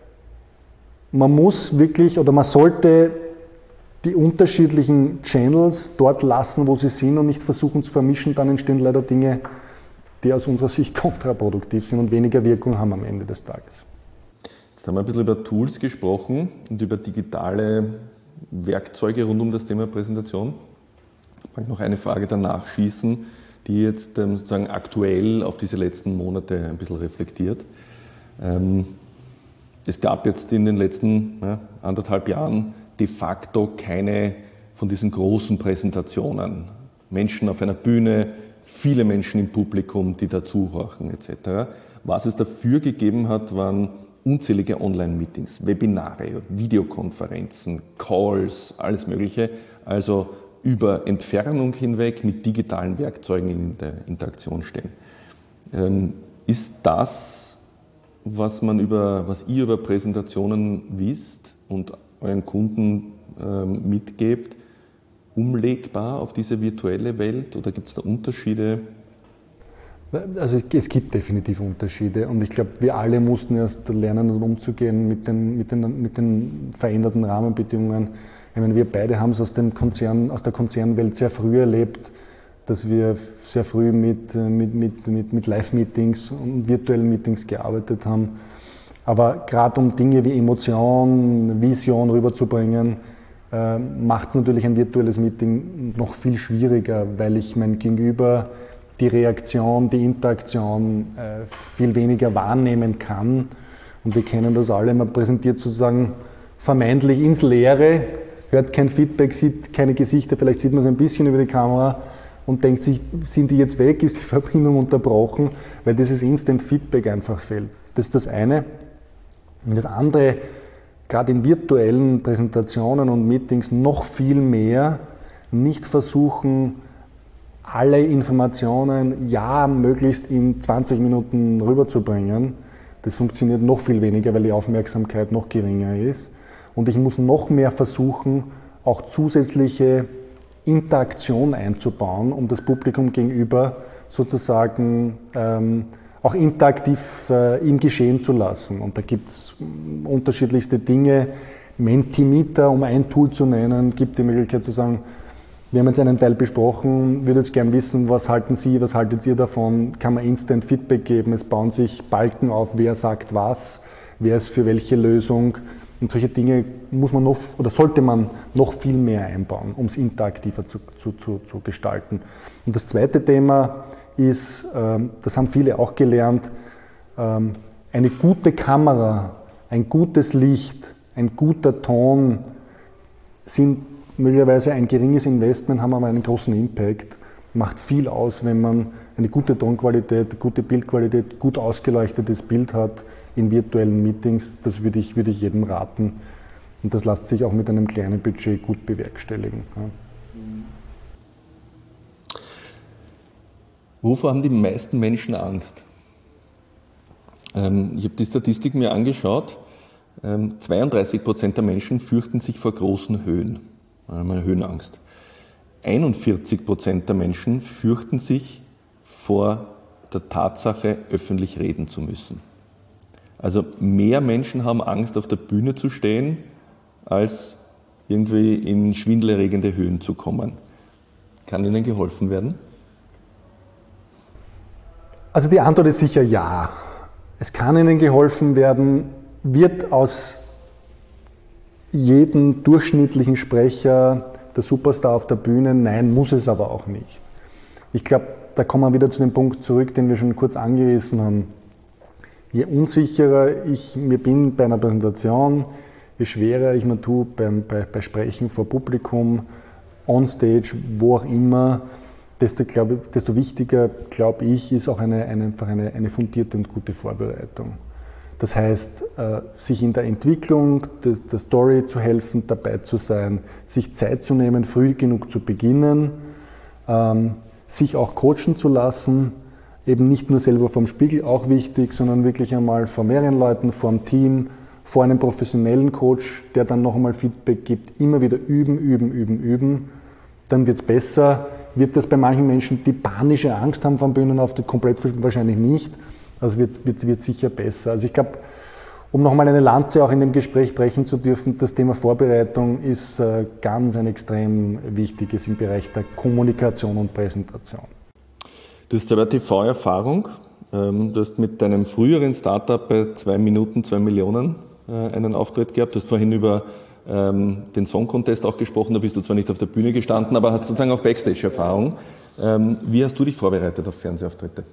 man muss wirklich oder man sollte die unterschiedlichen Channels dort lassen, wo sie sind und nicht versuchen zu vermischen, dann entstehen leider Dinge, die aus unserer Sicht kontraproduktiv sind und weniger Wirkung haben am Ende des Tages. Jetzt haben wir ein bisschen über Tools gesprochen und über digitale Werkzeuge rund um das Thema Präsentation. Ich möchte noch eine Frage danach schießen, die jetzt ähm, sozusagen aktuell auf diese letzten Monate ein bisschen reflektiert. Ähm, es gab jetzt in den letzten ja, anderthalb Jahren de facto keine von diesen großen Präsentationen. Menschen auf einer Bühne, viele Menschen im Publikum, die dazuhorchen et cetera. Was es dafür gegeben hat, waren unzählige Online-Meetings, Webinare, Videokonferenzen, Calls, alles Mögliche. Also über Entfernung hinweg mit digitalen Werkzeugen in der Interaktion stehen. Ähm, ist das, was man über, was ihr über Präsentationen wisst und euren Kunden ähm, mitgebt, umlegbar auf diese virtuelle Welt oder gibt es da Unterschiede? Also es gibt definitiv Unterschiede und ich glaube, wir alle mussten erst lernen, umzugehen mit den, mit den, mit den veränderten Rahmenbedingungen. Ich meine, wir beide haben es aus, dem Konzern, aus der Konzernwelt sehr früh erlebt, dass wir sehr früh mit, mit, mit, mit, mit Live-Meetings und virtuellen Meetings gearbeitet haben. Aber gerade um Dinge wie Emotion, Vision rüberzubringen, äh, macht es natürlich ein virtuelles Meeting noch viel schwieriger, weil ich mein Gegenüber die Reaktion, die Interaktion äh, viel weniger wahrnehmen kann. Und wir kennen das alle, man präsentiert sozusagen vermeintlich ins Leere, hört kein Feedback, sieht keine Gesichter, vielleicht sieht man es ein bisschen über die Kamera und denkt sich, sind die jetzt weg, ist die Verbindung unterbrochen, weil dieses Instant-Feedback einfach fehlt. Das ist das eine. Und das andere, gerade in virtuellen Präsentationen und Meetings noch viel mehr, nicht versuchen, alle Informationen ja möglichst in zwanzig Minuten rüberzubringen. Das funktioniert noch viel weniger, weil die Aufmerksamkeit noch geringer ist. Und ich muss noch mehr versuchen, auch zusätzliche Interaktion einzubauen, um das Publikum gegenüber sozusagen ähm, auch interaktiv äh, im Geschehen zu lassen. Und da gibt es unterschiedlichste Dinge. Mentimeter, um ein Tool zu nennen, gibt die Möglichkeit zu sagen, wir haben jetzt einen Teil besprochen, würde jetzt gern wissen, was halten Sie, was haltet ihr davon? Kann man Instant Feedback geben? Es bauen sich Balken auf, wer sagt was, wer ist für welche Lösung. Und solche Dinge muss man noch oder sollte man noch viel mehr einbauen, um es interaktiver zu, zu, zu, zu gestalten. Und das zweite Thema ist, ähm, das haben viele auch gelernt, ähm, eine gute Kamera, ein gutes Licht, ein guter Ton sind möglicherweise ein geringes Investment, haben aber einen großen Impact. Macht viel aus, wenn man eine gute Tonqualität, gute Bildqualität, gut ausgeleuchtetes Bild hat in virtuellen Meetings. Das würde ich, würde ich jedem raten. Und das lässt sich auch mit einem kleinen Budget gut bewerkstelligen. Ja. Wovor haben die meisten Menschen Angst? Ähm, ich habe die Statistik mir angeschaut. Ähm, zweiunddreißig Prozent der Menschen fürchten sich vor großen Höhen. Eine Höhenangst. einundvierzig Prozent der Menschen fürchten sich vor der Tatsache, öffentlich reden zu müssen. Also mehr Menschen haben Angst, auf der Bühne zu stehen, als irgendwie in schwindelerregende Höhen zu kommen. Kann Ihnen geholfen werden? Also die Antwort ist sicher ja. Es kann Ihnen geholfen werden, wird aus jedem durchschnittlichen Sprecher der Superstar auf der Bühne? Nein, muss es aber auch nicht. Ich glaube, da kommen wir wieder zu dem Punkt zurück, den wir schon kurz angerissen haben. Je unsicherer ich mir bin bei einer Präsentation, je schwerer ich mir tue beim, bei, bei Sprechen vor Publikum, on-stage, wo auch immer, desto, glaub, desto wichtiger, glaube ich, ist auch eine, eine, einfach eine, eine fundierte und gute Vorbereitung. Das heißt, sich in der Entwicklung der, der Story zu helfen, dabei zu sein, sich Zeit zu nehmen, früh genug zu beginnen, ähm, sich auch coachen zu lassen, eben nicht nur selber vom Spiegel, auch wichtig, sondern wirklich einmal vor mehreren Leuten, vor dem Team, vor einem professionellen Coach, der dann noch einmal Feedback gibt, immer wieder üben, üben, üben, üben, dann wird es besser. Wird das bei manchen Menschen, die panische Angst haben vom Bühnenauftritt, komplett wahrscheinlich nicht. Also wird wird, wird sicher besser. Also ich glaube, um nochmal eine Lanze auch in dem Gespräch brechen zu dürfen, das Thema Vorbereitung ist äh, ganz ein extrem wichtiges im Bereich der Kommunikation und Präsentation. Du hast selber T V-Erfahrung. Du hast mit deinem früheren Startup bei zwei Minuten, zwei Millionen einen Auftritt gehabt. Du hast vorhin über den Song Contest auch gesprochen. Da bist du zwar nicht auf der Bühne gestanden, aber hast sozusagen auch Backstage-Erfahrung. Wie hast du dich vorbereitet auf Fernsehauftritte?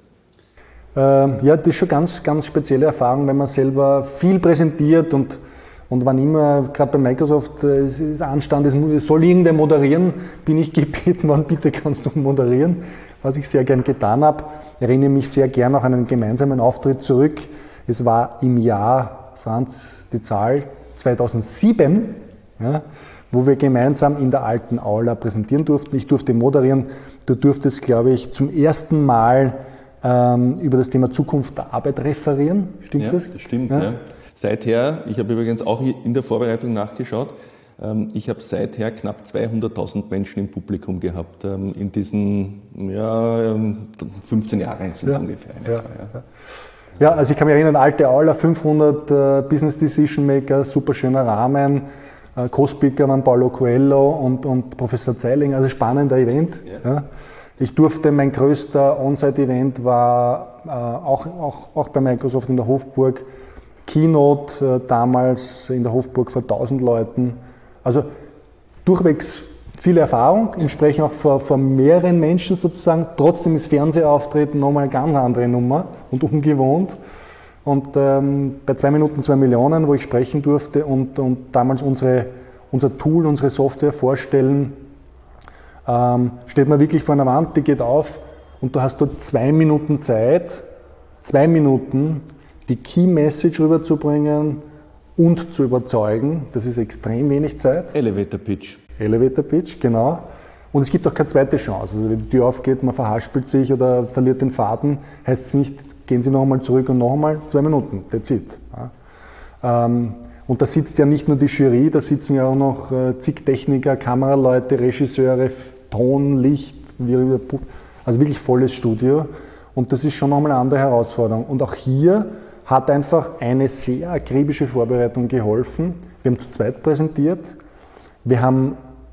Ja, das ist schon ganz, ganz spezielle Erfahrung, wenn man selber viel präsentiert und, und wann immer, gerade bei Microsoft, es ist Anstand, es soll irgendwer moderieren, bin ich gebeten worden, bitte kannst du moderieren, was ich sehr gern getan habe. Ich erinnere mich sehr gern auch an einen gemeinsamen Auftritt zurück. Es war im Jahr, Franz, die Zahl, zweitausendsieben, ja, wo wir gemeinsam in der alten Aula präsentieren durften. Ich durfte moderieren. Du durftest, glaube ich, zum ersten Mal ähm, über das Thema Zukunft der Arbeit referieren. Stimmt ja, das? Das stimmt, ja. ja. Seither, ich habe übrigens auch in der Vorbereitung nachgeschaut, ich habe seither knapp zweihunderttausend Menschen im Publikum gehabt, in diesen ja, fünfzehn Jahren sind es ja, ungefähr. Ja, Jahr, ja. ja, also ich kann mich erinnern, alte Aula, fünfhundert uh, Business Decision Maker, super schöner Rahmen, uh, Co-Speaker waren Paulo Coelho und, und Professor Zeiling, also spannender Event. Ja. Ja. Ich durfte, mein größter On-Site-Event war uh, auch, auch, auch bei Microsoft in der Hofburg, Keynote uh, damals in der Hofburg vor tausend Leuten. Also durchwegs viel Erfahrung, im Sprechen auch vor, vor mehreren Menschen sozusagen. Trotzdem ist Fernsehauftreten nochmal eine ganz andere Nummer und ungewohnt. Und ähm, bei zwei Minuten zwei Millionen, wo ich sprechen durfte und, und damals unsere, unser Tool, unsere Software vorstellen, ähm, steht man wirklich vor einer Wand, die geht auf und du hast dort zwei Minuten Zeit, zwei Minuten die Key Message rüberzubringen und zu überzeugen. Das ist extrem wenig Zeit. Elevator Pitch. Elevator Pitch, genau. Und es gibt auch keine zweite Chance. Also wenn die Tür aufgeht, man verhaspelt sich oder verliert den Faden, heißt es nicht, gehen Sie noch einmal zurück und noch einmal, zwei Minuten, that's it. Ja. Ähm, und da sitzt ja nicht nur die Jury, da sitzen ja auch noch äh, zig Techniker, Kameraleute, Regisseure, Ton, Licht, also wirklich volles Studio. Und das ist schon nochmal eine andere Herausforderung. Und auch hier hat einfach eine sehr akribische Vorbereitung geholfen. Wir haben zu zweit präsentiert. Wir haben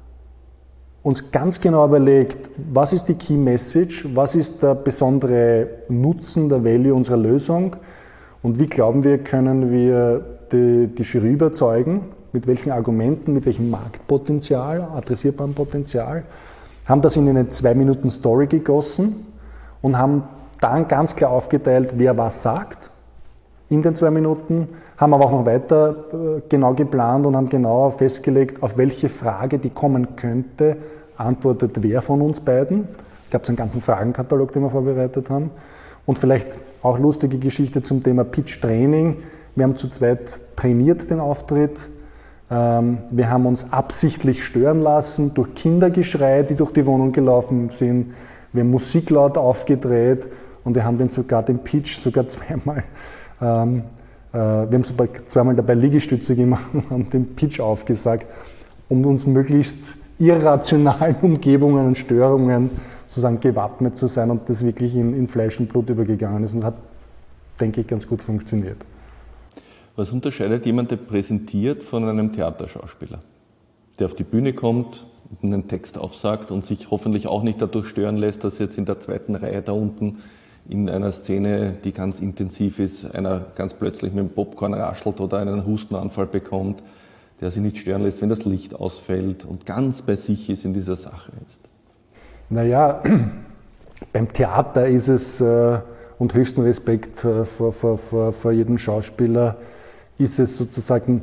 uns ganz genau überlegt, was ist die Key Message, was ist der besondere Nutzen, der Value unserer Lösung und wie glauben wir, können wir die, die Jury überzeugen, mit welchen Argumenten, mit welchem Marktpotenzial, adressierbarem Potenzial, haben das in eine zwei Minuten Story gegossen und haben dann ganz klar aufgeteilt, wer was sagt in den zwei Minuten, haben aber auch noch weiter genau geplant und haben genau festgelegt, auf welche Frage, die kommen könnte, antwortet wer von uns beiden. Ich habe so einen ganzen Fragenkatalog, den wir vorbereitet haben. Und vielleicht auch lustige Geschichte zum Thema Pitch-Training. Wir haben zu zweit trainiert den Auftritt. Wir haben uns absichtlich stören lassen durch Kindergeschrei, die durch die Wohnung gelaufen sind. Wir haben Musik laut aufgedreht und wir haben den sogar den Pitch sogar zweimal Ähm, äh, wir haben sogar zweimal dabei Liegestütze gemacht und haben den Pitch aufgesagt, um uns möglichst irrationalen Umgebungen und Störungen sozusagen gewappnet zu sein und das wirklich in, in Fleisch und Blut übergegangen ist und hat, denke ich, ganz gut funktioniert. Was unterscheidet jemand, der präsentiert, von einem Theaterschauspieler? der auf die Bühne kommt, einen Text aufsagt und sich hoffentlich auch nicht dadurch stören lässt, dass jetzt in der zweiten Reihe da unten in einer Szene, die ganz intensiv ist, einer ganz plötzlich mit dem Popcorn raschelt oder einen Hustenanfall bekommt, der sich nicht stören lässt, wenn das Licht ausfällt und ganz bei sich ist, in dieser Sache ist. Naja, beim Theater ist es, äh, und höchsten Respekt äh, vor, vor, vor, vor jedem Schauspieler, ist es sozusagen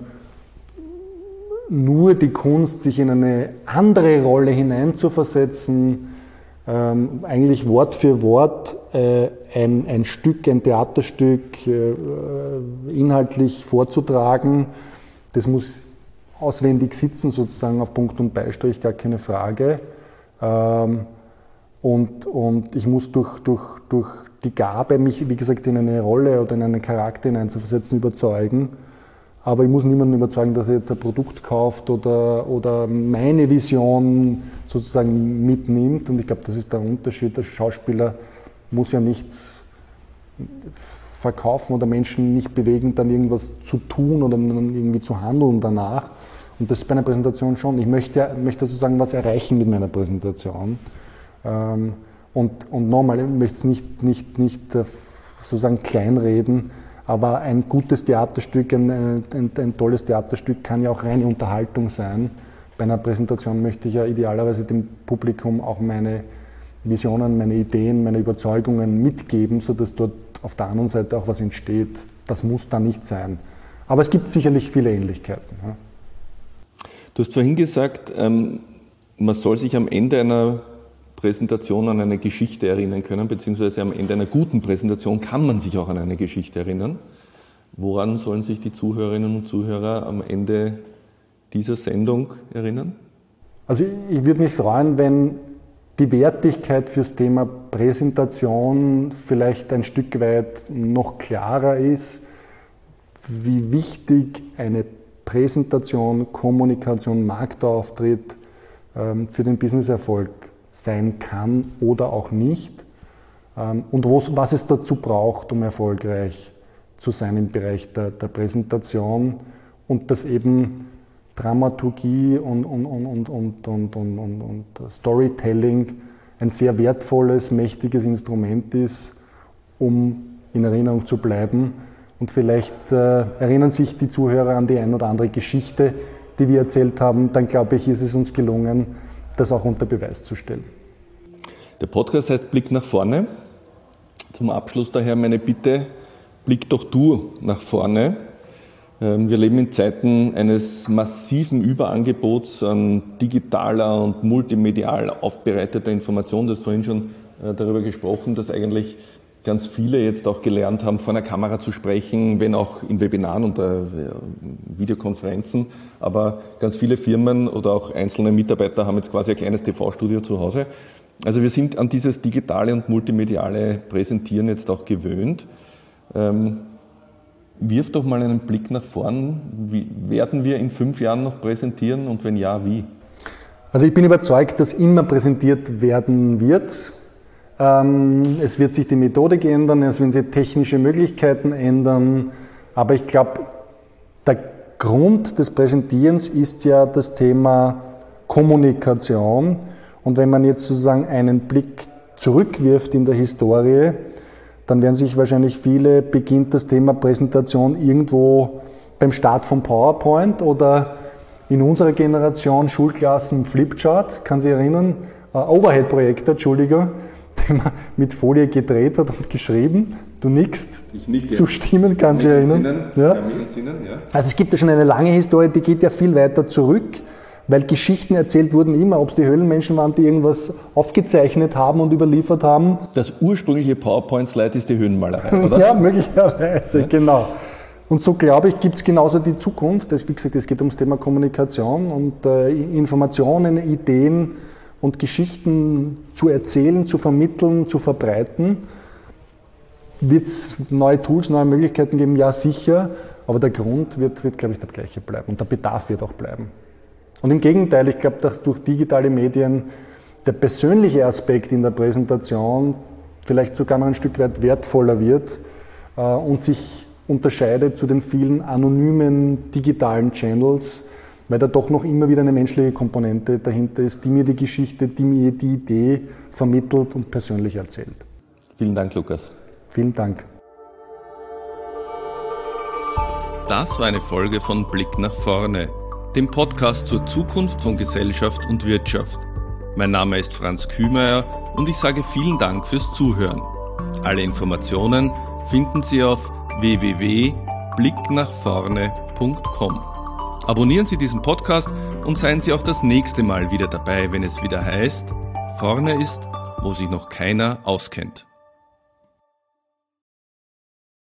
nur die Kunst, sich in eine andere Rolle hineinzuversetzen, ähm, eigentlich Wort für Wort äh, ein, ein Stück, ein Theaterstück äh, inhaltlich vorzutragen. Das muss auswendig sitzen, sozusagen auf Punkt und Beistrich, gar keine Frage. Ähm, und, und ich muss durch, durch, durch die Gabe, mich, wie gesagt, in eine Rolle oder in einen Charakter hineinzuversetzen, überzeugen. Aber ich muss niemanden überzeugen, dass er jetzt ein Produkt kauft oder, oder meine Vision sozusagen mitnimmt. Und ich glaube, das ist der Unterschied. Der Schauspieler muss ja nichts verkaufen oder Menschen nicht bewegen, dann irgendwas zu tun oder irgendwie zu handeln danach. Und das ist bei einer Präsentation schon. Ich möchte, ja, möchte sozusagen was erreichen mit meiner Präsentation. Und, und nochmal, ich möchte es nicht, nicht, nicht sozusagen kleinreden, aber ein gutes Theaterstück, ein, ein, ein tolles Theaterstück kann ja auch reine Unterhaltung sein. Bei einer Präsentation möchte ich ja idealerweise dem Publikum auch meine Visionen, meine Ideen, meine Überzeugungen mitgeben, sodass dort auf der anderen Seite auch was entsteht. Das muss da nicht sein. Aber es gibt sicherlich viele Ähnlichkeiten. Ja. Du hast vorhin gesagt, ähm, man soll sich am Ende einer Präsentation an eine Geschichte erinnern können, beziehungsweise am Ende einer guten Präsentation kann man sich auch an eine Geschichte erinnern. Woran sollen sich die Zuhörerinnen und Zuhörer am Ende dieser Sendung erinnern? Also ich würde mich freuen, wenn die Wertigkeit fürs Thema Präsentation vielleicht ein Stück weit noch klarer ist, wie wichtig eine Präsentation, Kommunikation, Marktauftritt ähm, für den Businesserfolg sein kann oder auch nicht ähm, und was es dazu braucht, um erfolgreich zu sein im Bereich der, der Präsentation und dass eben Dramaturgie und, und, und, und, und, und, und, und, und Storytelling ein sehr wertvolles, mächtiges Instrument ist, um in Erinnerung zu bleiben. Und vielleicht äh, erinnern sich die Zuhörer an die ein oder andere Geschichte, die wir erzählt haben. Dann glaube ich, ist es uns gelungen, das auch unter Beweis zu stellen. Der Podcast heißt Blick nach vorne. Zum Abschluss daher meine Bitte, blick doch du nach vorne. Wir leben in Zeiten eines massiven Überangebots an digitaler und multimedial aufbereiteter Information. Du hast vorhin schon darüber gesprochen, dass eigentlich ganz viele jetzt auch gelernt haben, vor einer Kamera zu sprechen, wenn auch in Webinaren und Videokonferenzen. Aber ganz viele Firmen oder auch einzelne Mitarbeiter haben jetzt quasi ein kleines T V-Studio zu Hause. Also wir sind an dieses digitale und multimediale Präsentieren jetzt auch gewöhnt. Ähm, wirf doch mal einen Blick nach vorn. Wie werden wir in fünf Jahren noch präsentieren und wenn ja, wie? Also ich bin überzeugt, dass immer präsentiert werden wird. Es wird sich die Methodik ändern, es werden sich technische Möglichkeiten ändern, aber ich glaube, der Grund des Präsentierens ist ja das Thema Kommunikation. Und wenn man jetzt sozusagen einen Blick zurückwirft in der Historie, dann werden sich wahrscheinlich viele, beginnt das Thema Präsentation irgendwo beim Start von PowerPoint oder in unserer Generation Schulklassen Flipchart, kann sich erinnern, Overhead-Projektor, Entschuldigung, den man mit Folie gedreht hat und geschrieben. Du nickst, ich nicke. Zustimmen, kann sich erinnern. Ja. Also es gibt ja schon eine lange Historie, die geht ja viel weiter zurück, weil Geschichten erzählt wurden immer, ob es die Höhlenmenschen waren, die irgendwas aufgezeichnet haben und überliefert haben. Das ursprüngliche PowerPoint-Slide ist die Höhenmalerei, oder? Ja, möglicherweise, ja. Genau. Und so, glaube ich, gibt es genauso die Zukunft. Das, wie gesagt, es geht ums Thema Kommunikation und äh, Informationen, Ideen und Geschichten zu erzählen, zu vermitteln, zu verbreiten. Wird es neue Tools, neue Möglichkeiten geben? Ja, sicher. Aber der Grund wird, wird, glaube ich, der gleiche bleiben. Und der Bedarf wird auch bleiben. Und im Gegenteil, ich glaube, dass durch digitale Medien der persönliche Aspekt in der Präsentation vielleicht sogar noch ein Stück weit wertvoller wird äh, und sich unterscheidet zu den vielen anonymen digitalen Channels, weil da doch noch immer wieder eine menschliche Komponente dahinter ist, die mir die Geschichte, die mir die Idee vermittelt und persönlich erzählt. Vielen Dank, Lukas. Vielen Dank. Das war eine Folge von Blick nach vorne, dem Podcast zur Zukunft von Gesellschaft und Wirtschaft. Mein Name ist Franz Kühmeier und ich sage vielen Dank fürs Zuhören. Alle Informationen finden Sie auf w w w punkt blick nach vorne punkt com. Abonnieren Sie diesen Podcast und seien Sie auch das nächste Mal wieder dabei, wenn es wieder heißt, vorne ist, wo sich noch keiner auskennt.